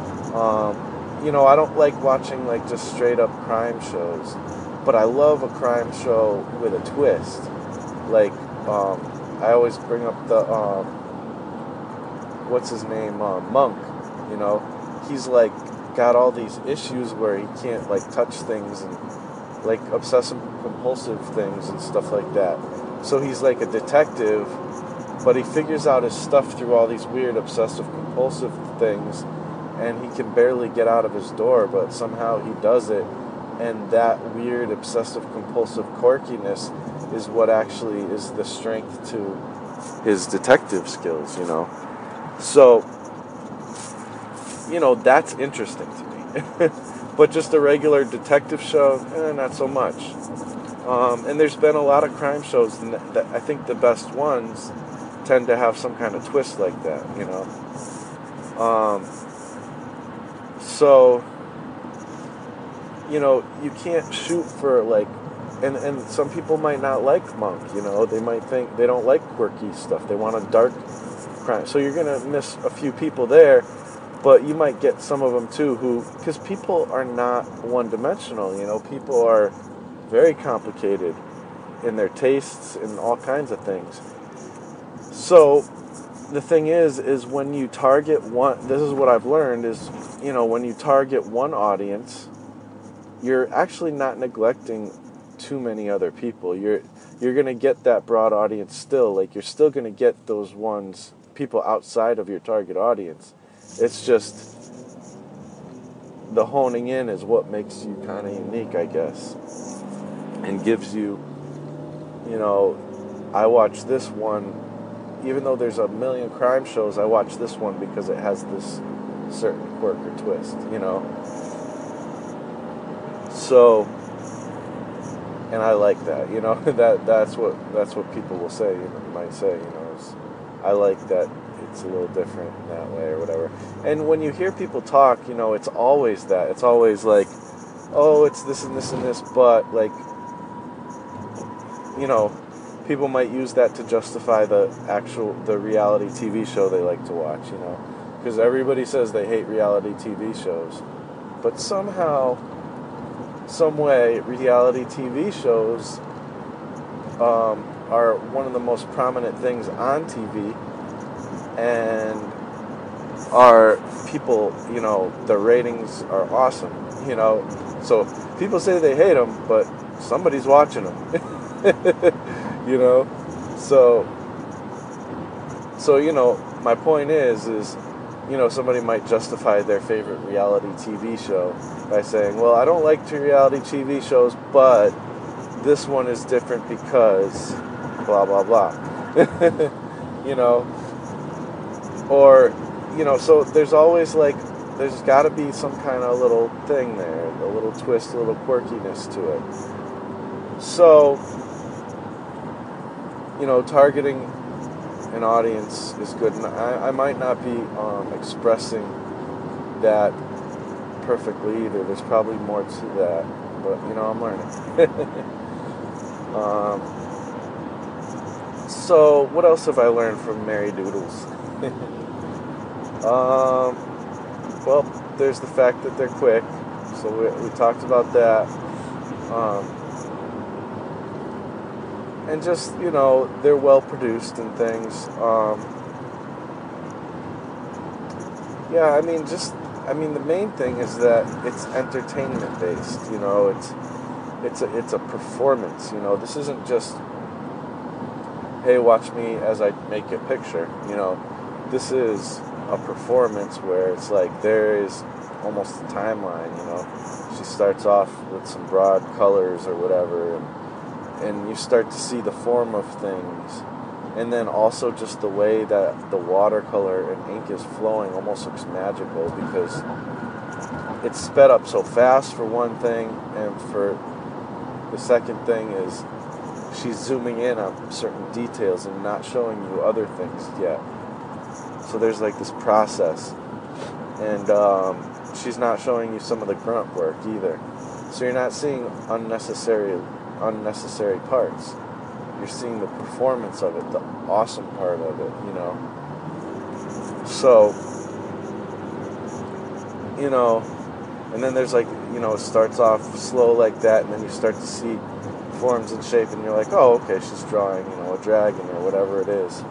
I don't like watching like just straight up crime shows, but I love a crime show with a twist. Like, I always bring up the, what's his name, Monk, he's like got all these issues where he can't like touch things and like obsessive compulsive things and stuff like that. So he's like a detective, but he figures out his stuff through all these weird obsessive compulsive things, and he can barely get out of his door, but somehow he does it. And that weird obsessive compulsive quirkiness is what actually is the strength to his detective skills, So, that's interesting to me. But just a regular detective show, not so much. And there's been a lot of crime shows that I think the best ones tend to have some kind of twist like that, So, you can't shoot for like, and some people might not like Monk, they might think they don't like quirky stuff. They want a dark crime. So you're going to miss a few people there, but you might get some of them too because people are not one-dimensional, people are very complicated in their tastes and all kinds of things. So the thing is when you target one, this is what I've learned is, when you target one audience, you're actually not neglecting too many other people. You're going to get that broad audience still. Like, you're still going to get those people outside of your target audience. It's just the honing in is what makes you kind of unique, I guess, and gives you, I watch this one, even though there's a million crime shows, I watch this one because it has this certain quirk or twist, So, and I like that, that's what people will say, might say, is, I like that it's a little different in that way or whatever. And when you hear people talk, it's always that. It's always like, oh, it's this and this and this, but like, people might use that to justify the reality TV show they like to watch, because everybody says they hate reality TV shows, but somehow, some way, reality TV shows are one of the most prominent things on TV, and are people, the ratings are awesome, so people say they hate them, but somebody's watching them, so my point is somebody might justify their favorite reality TV show by saying, well, I don't like reality TV shows, but this one is different because blah, blah, blah. Or, so there's always there's got to be some kind of little thing there, a little twist, a little quirkiness to it. So, targeting an audience is good, and I might not be expressing that perfectly either. There's probably more to that, but I'm learning. So what else have I learned from Mary Doodles? Well, there's the fact that they're quick, so we talked about that. And just, they're well produced and things. The main thing is that it's entertainment based. It's a performance. This isn't just, hey, watch me as I make a picture. This is a performance where it's like there is almost a timeline. She's starts off with some broad colors or whatever, and you start to see the form of things. And then also just the way that the watercolor and ink is flowing almost looks magical, because it's sped up so fast for one thing, and for the second thing is she's zooming in on certain details and not showing you other things yet. So there's like this process, and she's not showing you some of the grunt work either. So you're not seeing unnecessary parts. You're seeing the performance of it, the awesome part of it, you know. So, you know, and then there's like, you know, it starts off slow like that, and then you start to see forms and shape, and you're like, oh, okay, she's drawing, you know, a dragon or whatever it is.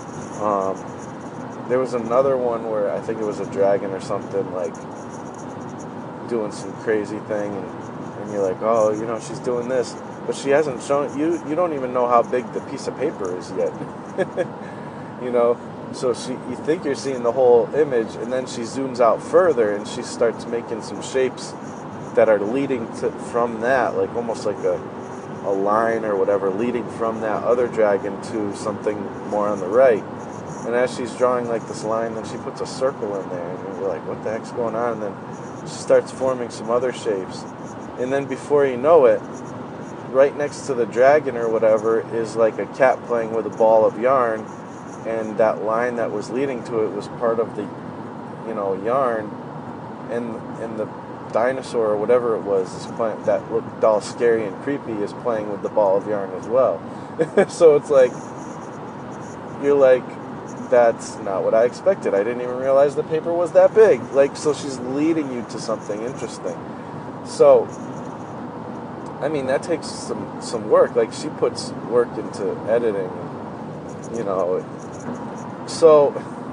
There was another one where I think it was a dragon or something, like, doing some crazy thing, and you're like, oh, you know, she's doing this. But she hasn't shown you don't even know how big the piece of paper is yet. You know, so you think you're seeing the whole image, and then she zooms out further and she starts making some shapes that are leading from that, like almost like a line or whatever, leading from that other dragon to something more on the right. And as she's drawing like this line, then she puts a circle in there, and you're like, what the heck's going on? And then she starts forming some other shapes, and then before you know it, right next to the dragon or whatever is like a cat playing with a ball of yarn, and that line that was leading to it was part of the, you know, yarn, and the dinosaur or whatever it was is playing, that looked all scary and creepy, is playing with the ball of yarn as well. So it's like, you're like, that's not what I expected. I didn't even realize the paper was that big. Like, so she's leading you to something interesting. So I mean, that takes some work. Like, she puts work into editing, you know. So,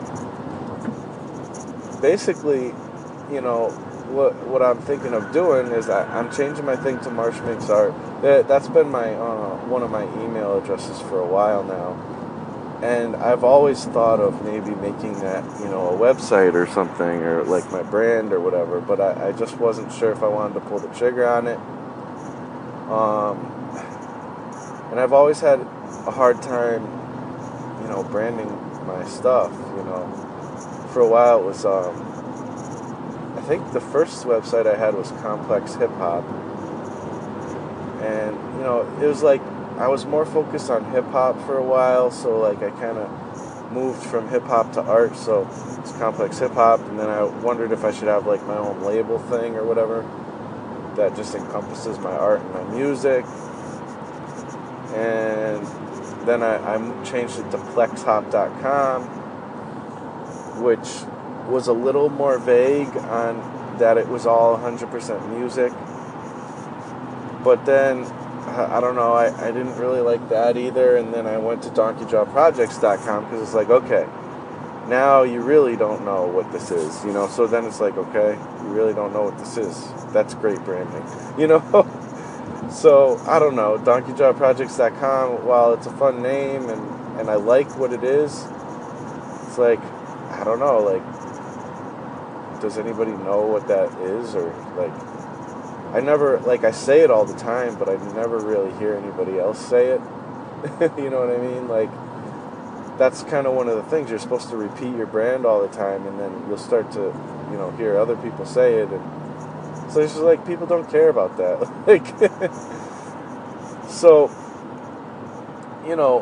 basically, you know, what I'm thinking of doing is I'm changing my thing to Marsh Makes Art. That's been my one of my email addresses for a while now. And I've always thought of maybe making that, you know, a website or something, or like my brand or whatever. But I just wasn't sure if I wanted to pull the trigger on it. And I've always had a hard time, you know, branding my stuff, you know. For a while it was, I think the first website I had was Complex Hip Hop. And, you know, it was like, I was more focused on hip hop for a while, so like I kind of moved from hip hop to art, so it's Complex Hip Hop, and then I wondered if I should have like my own label thing or whatever that just encompasses my art and my music. And then I changed it to plexhop.com, which was a little more vague on that it was all 100% music. But then, I don't know, I didn't really like that either. And then I went to donkeyjawprojects.com because it's like, okay, now you really don't know what this is, you know. So then it's like, okay, you really don't know what this is. That's great branding, you know. So, I don't know, donkeyjawprojects.com, while it's a fun name and I like what it is, it's like, I don't know, like, does anybody know what that is? Or, like, I never, like, I say it all the time, but I never really hear anybody else say it. You know what I mean? Like, that's kind of one of the things. You're supposed to repeat your brand all the time, and then you'll start to, you know, hear other people say it, and so it's just like, people don't care about that. Like, so, you know,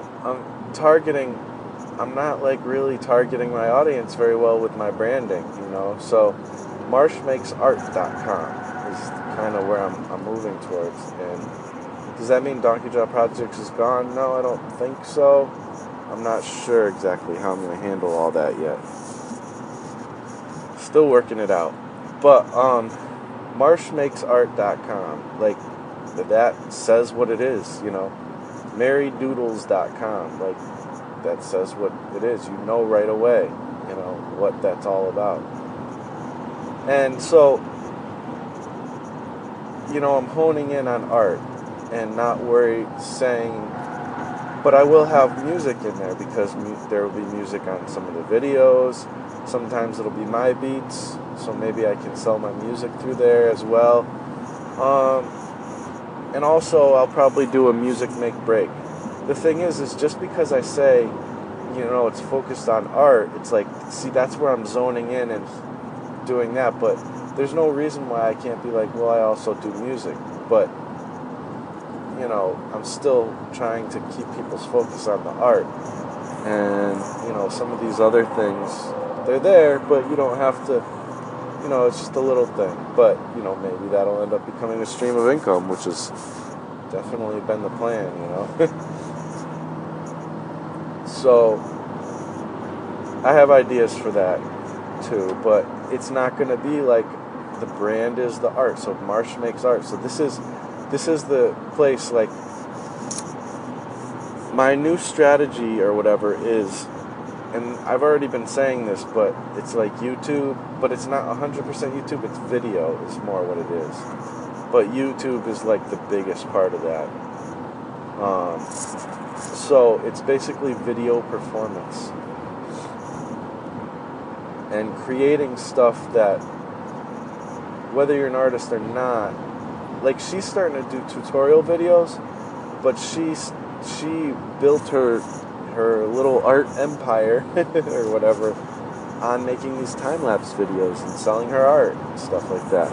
I'm not like really targeting my audience very well with my branding, you know. So marshmakesart.com is kind of where I'm moving towards. And does that mean Donkey Jaw Projects is gone? No, I don't think so. I'm not sure exactly how I'm going to handle all that yet. Still working it out. But marshmakesart.com, like, that says what it is, you know. marydoodles.com, like, that says what it is. You know right away, you know, what that's all about. And so, you know, I'm honing in on art and not saying, but I will have music in there, because there will be music on some of the videos. Sometimes it'll be my beats, so maybe I can sell my music through there as well. And also, I'll probably do a music make break. The thing is just because I say, it's focused on art, it's like, see, that's where I'm zoning in and doing that, but there's no reason why I can't be like, well, I also do music, but, I'm still trying to keep people's focus on the art, and, some of these other things, they're there, but you don't have to, it's just a little thing, but, maybe that'll end up becoming a stream of income, which has definitely been the plan, So, I have ideas for that, too, but it's not going to be like the brand is the art, so Marsh makes art, so this is the place, like, my new strategy or whatever is, and I've already been saying this, but it's like YouTube, but it's not 100% YouTube, it's video is more what it is, but YouTube is like the biggest part of that. So it's basically video performance and creating stuff that, whether you're an artist or not, like, she's starting to do tutorial videos, but she built her little art empire or whatever on making these time-lapse videos and selling her art and stuff like that.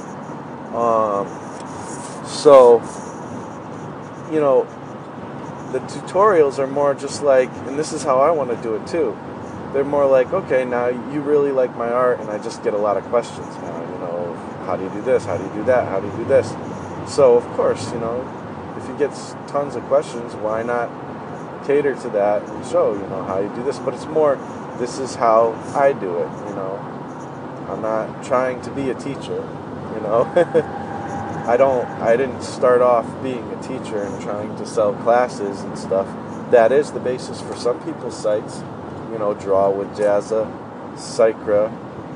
So, the tutorials are more just like, and this is how I want to do it too, they're more like, okay, now you really like my art, and I just get a lot of questions now, how do you do this, how do you do that, how do you do this? So, of course, if you get tons of questions, why not cater to that and show, how you do this? But it's more, this is how I do it, I'm not trying to be a teacher, I didn't start off being a teacher and trying to sell classes and stuff. That is the basis for some people's sites, Draw with Jazza, Psychra,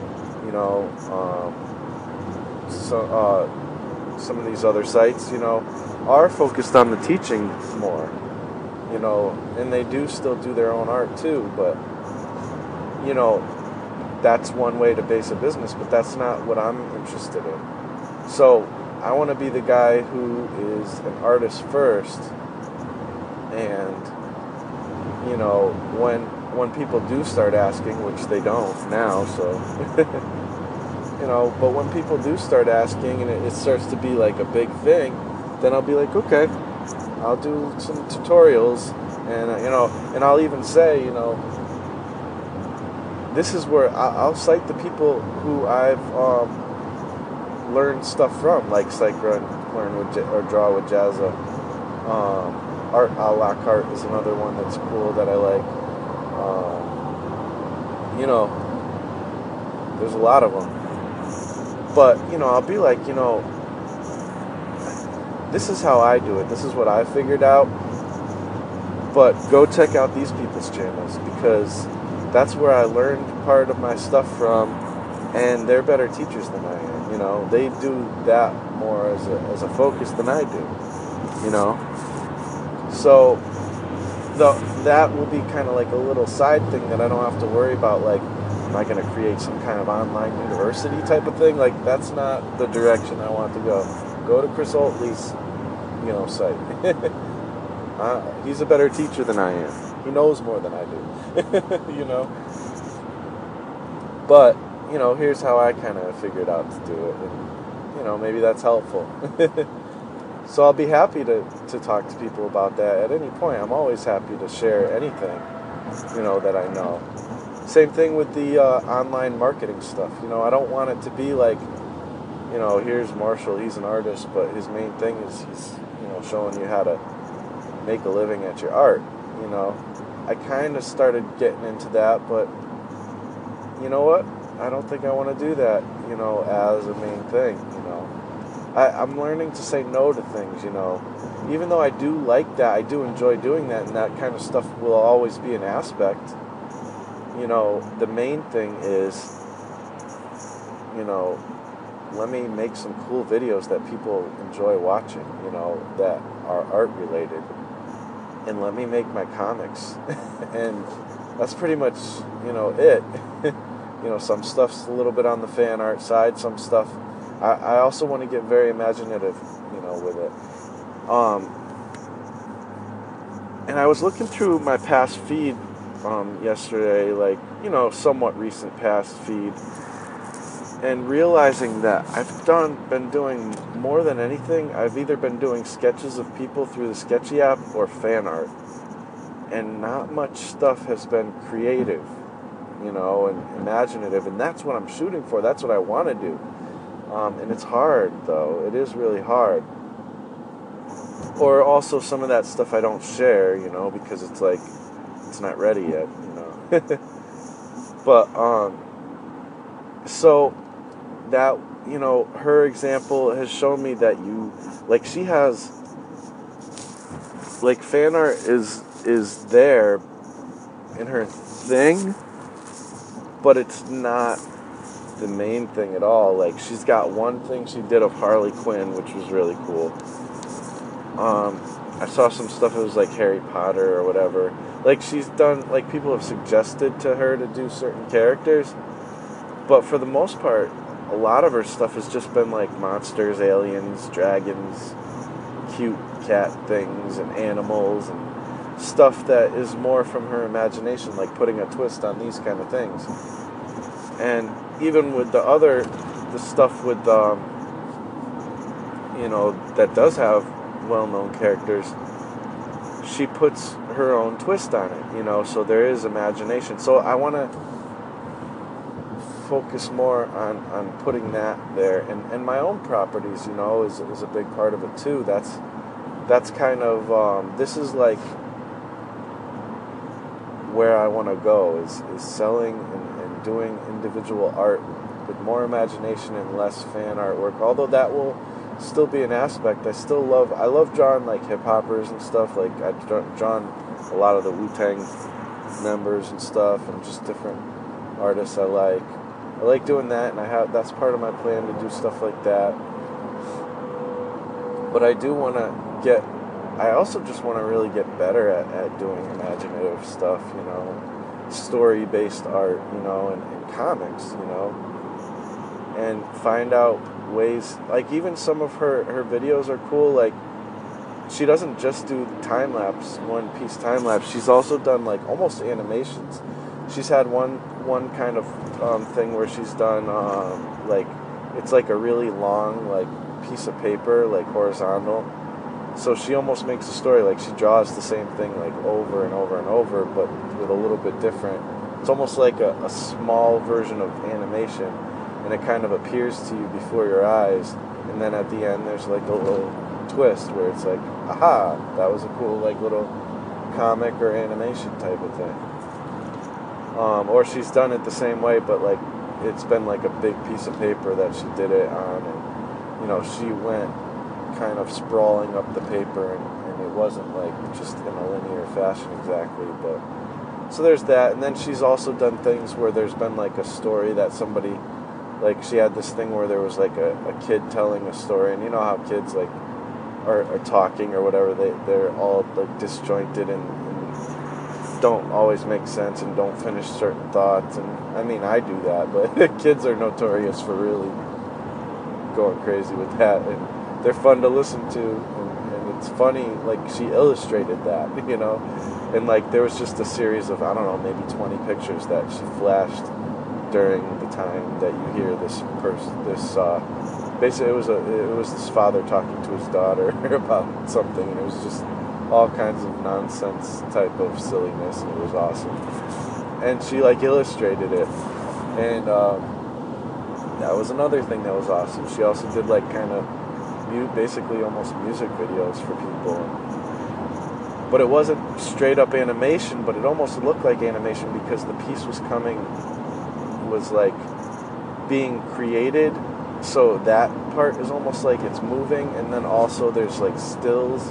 some of these other sites, are focused on the teaching more, and they do still do their own art too, but, that's one way to base a business, but that's not what I'm interested in. So I want to be the guy who is an artist first, and, when people do start asking, which they don't now, so, but when people do start asking and it starts to be like a big thing, then I'll be like, okay, I'll do some tutorials, and, and I'll even say, this is where I'll cite the people who I've learned stuff from, like Psychra and Draw with Jazza. Art a la carte is another one that's cool that I like. There's a lot of them. But, I'll be like, this is how I do it. This is what I figured out. But go check out these people's channels, because that's where I learned part of my stuff from, and they're better teachers than I am. They do that more as a focus than I do. So that will be kind of like a little side thing that I don't have to worry about, like, am I going to create some kind of online university type of thing? Like, that's not the direction I want to go. Go to Chris Oatley's, site. He's a better teacher than I am. He knows more than I do, But, here's how I kind of figured out to do it. And, maybe that's helpful. So I'll be happy to talk to people about that at any point. I'm always happy to share anything, that I know. Same thing with the online marketing stuff. I don't want it to be like, here's Marshall, he's an artist, but his main thing is he's, showing you how to make a living at your art. I kind of started getting into that, but you know what? I don't think I want to do that, as a main thing, I'm learning to say no to things, Even though I do like that, I do enjoy doing that, and that kind of stuff will always be an aspect. The main thing is, let me make some cool videos that people enjoy watching, that are art related. And let me make my comics. And that's pretty much, it. Some stuff's a little bit on the fan art side, some stuff I also want to get very imaginative, with it. And I was looking through my past feed yesterday, like, somewhat recent past feed, and realizing that I've been doing more than anything. I've either been doing sketches of people through the Sketchy app or fan art, and not much stuff has been creative, and imaginative, and that's what I'm shooting for. That's what I want to do. And it's hard, though. It is really hard. Or also some of that stuff I don't share, because it's like, it's not ready yet, But, so that, her example has shown me that she has, like, fan art is there in her thing, but it's not the main thing at all. Like, she's got one thing she did of Harley Quinn, which was really cool. I saw some stuff that was like Harry Potter or whatever. Like, she's done, like, people have suggested to her to do certain characters, but for the most part, a lot of her stuff has just been like monsters, aliens, dragons, cute cat things, and animals, and stuff that is more from her imagination, like putting a twist on these kind of things. And even with the stuff with, that does have well-known characters, she puts her own twist on it, so there is imagination. So I want to focus more on putting that there, and my own properties, is a big part of it too. That's kind of, this is like where I want to go, is selling and doing individual art with more imagination and less fan artwork, although that will still be an aspect. I love drawing like hip hoppers and stuff. Like, I've drawn a lot of the Wu-Tang members and stuff, and just different artists I like doing that, and that's part of my plan to do stuff like that. But I do want to I also just want to really get better at doing imaginative stuff, story-based art, and comics, and find out ways, like, even some of her videos are cool. Like, she doesn't just do time-lapse, one-piece time-lapse. She's also done, like, almost animations. She's had one kind of thing where she's done, like, it's like a really long, like, piece of paper, like, horizontal. So she almost makes a story, like, she draws the same thing, like, over and over and over, but with a little bit different. It's almost like a small version of animation, and it kind of appears to you before your eyes, and then at the end there's like a little twist where it's like, aha, that was a cool, like, little comic or animation type of thing. Or she's done it the same way, but like, it's been like a big piece of paper that she did it on, and she went kind of sprawling up the paper, and it wasn't like just in a linear fashion exactly. But so there's that. And then she's also done things where there's been like a story that somebody, like, she had this thing where there was like a kid telling a story, and you know how kids like are talking or whatever, they're all like disjointed and don't always make sense and don't finish certain thoughts. And I mean, I do that, but kids are notorious for really going crazy with that, and they're fun to listen to, and it's funny. Like, she illustrated that, and like, there was just a series of, I don't know, maybe 20 pictures that she flashed during the time that you hear this person, basically it was this father talking to his daughter about something, and it was just all kinds of nonsense type of silliness, and it was awesome. And she like illustrated it, and that was another thing that was awesome. She also did like kind of basically almost music videos for people, but it wasn't straight up animation, but it almost looked like animation because the piece was like being created, so that part is almost like it's moving, and then also there's like stills,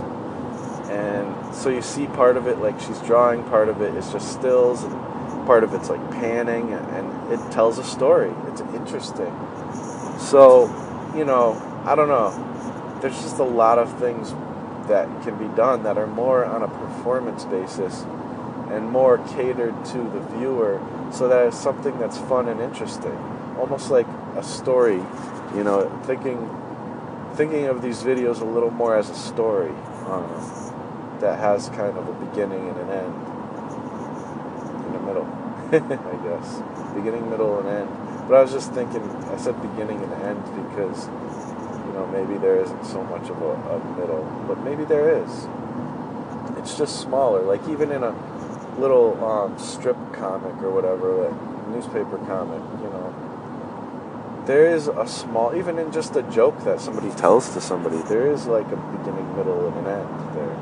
and so you see part of it like she's drawing, part of it is just stills, and part of it's like panning, and it tells a story. It's interesting. So, I don't know, there's just a lot of things that can be done that are more on a performance basis and more catered to the viewer, so that it's something that's fun and interesting, almost like a story You know, thinking of these videos a little more as a story that has kind of a beginning and an end, in the middle, I guess, beginning, middle, and end. But I was just thinking, I said beginning and end because, you know, maybe there isn't so much of a middle, but maybe there is. It's just smaller, like even in a little strip comic or whatever, like newspaper comic, you know, there is a small, even in just a joke that somebody tells to somebody, there is like a beginning, middle, and an end there.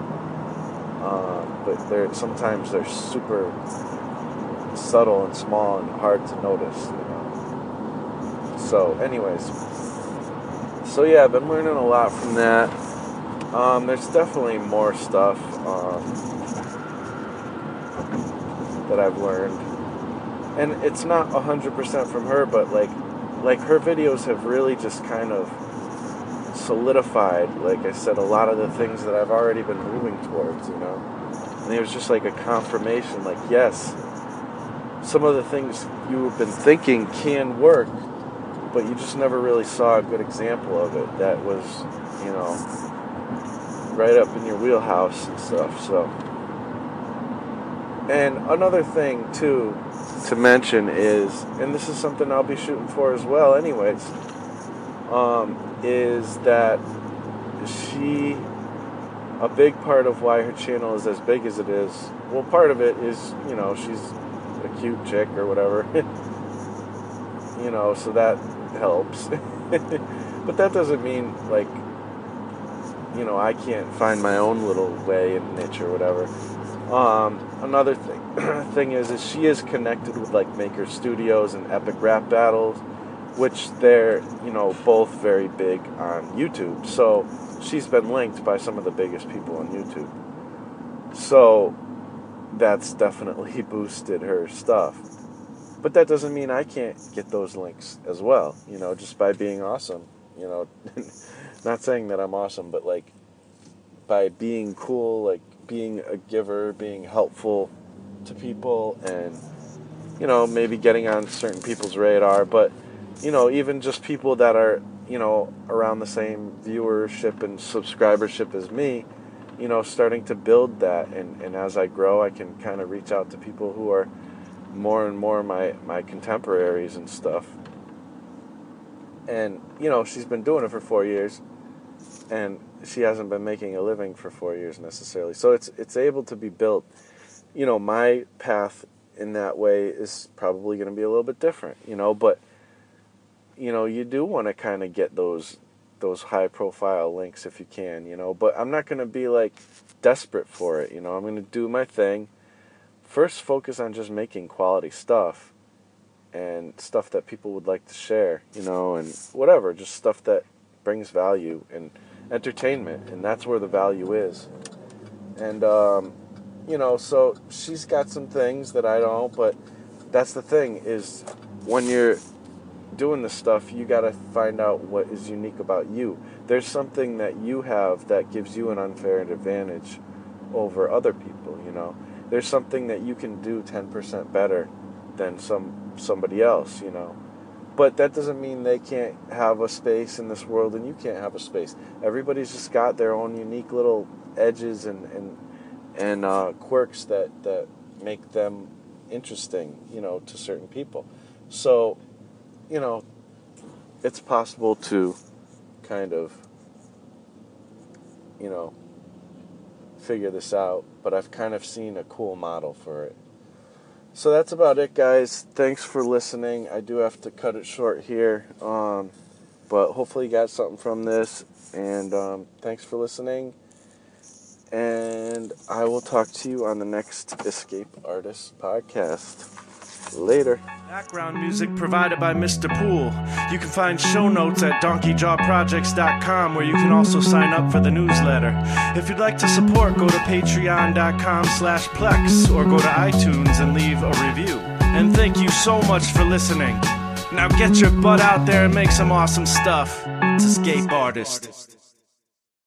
But sometimes they're super subtle and small and hard to notice, you know. So, anyways, so yeah, I've been learning a lot from that. There's definitely more stuff that I've learned, and it's not 100% from her, but like her videos have really just kind of solidified, like I said, a lot of the things that I've already been moving towards, you know. And it was just like a confirmation, like, yes, some of the things you have been thinking can work, but you just never really saw a good example of it that was, you know, right up in your wheelhouse and stuff. So, and another thing too to mention is, and this is something I'll be shooting for as well anyways, is that a big part of why her channel is as big as it is, well, part of it is, you know, she's a cute chick or whatever, you know, so that helps. But that doesn't mean, like, you know, I can't find my own little way and niche or whatever. Another thing is she is connected with, like, Maker Studios and Epic Rap Battles, which they're, you know, both very big on YouTube. So she's been linked by some of the biggest people on YouTube. So that's definitely boosted her stuff. But that doesn't mean I can't get those links as well, you know, just by being awesome, you know. Not saying that I'm awesome, but, like, by being cool, like, being a giver, being helpful to people, and, you know, maybe getting on certain people's radar. But, you know, even just people that are, you know, around the same viewership and subscribership as me, you know, starting to build that. And as I grow, I can kind of reach out to people who are more and more my contemporaries and stuff. And, you know, she's been doing it for 4 years, and she hasn't been making a living for 4 years necessarily. So it's able to be built. You know, my path in that way is probably going to be a little bit different, you know, but, you know, you do want to kind of get those high-profile links if you can, you know, but I'm not going to be, like, desperate for it, you know. I'm going to do my thing. First, focus on just making quality stuff and stuff that people would like to share, you know, and whatever, just stuff that brings value and entertainment, and that's where the value is. And, you know, so she's got some things that I don't, but that's the thing, is when you're doing this stuff, you got to find out what is unique about you. There's something that you have that gives you an unfair advantage over other people, you know. There's something that you can do 10% better than somebody else, you know. But that doesn't mean they can't have a space in this world and you can't have a space. Everybody's just got their own unique little edges and quirks that make them interesting, you know, to certain people. So, you know, it's possible to kind of, you know, figure this out, but I've kind of seen a cool model for it. So that's about it, guys. Thanks for listening. I do have to cut it short here, but hopefully you got something from this, and thanks for listening, and I will talk to you on the next Escape Artist podcast. Later.
Background music provided by Mr. Poole. You can find show notes at donkeyjawprojects.com, where you can also sign up for the newsletter. If you'd like to support, go to patreon.com/plex or go to iTunes and leave a review. And thank you so much for listening. Now get your butt out there and make some awesome stuff. It's Escape Artist.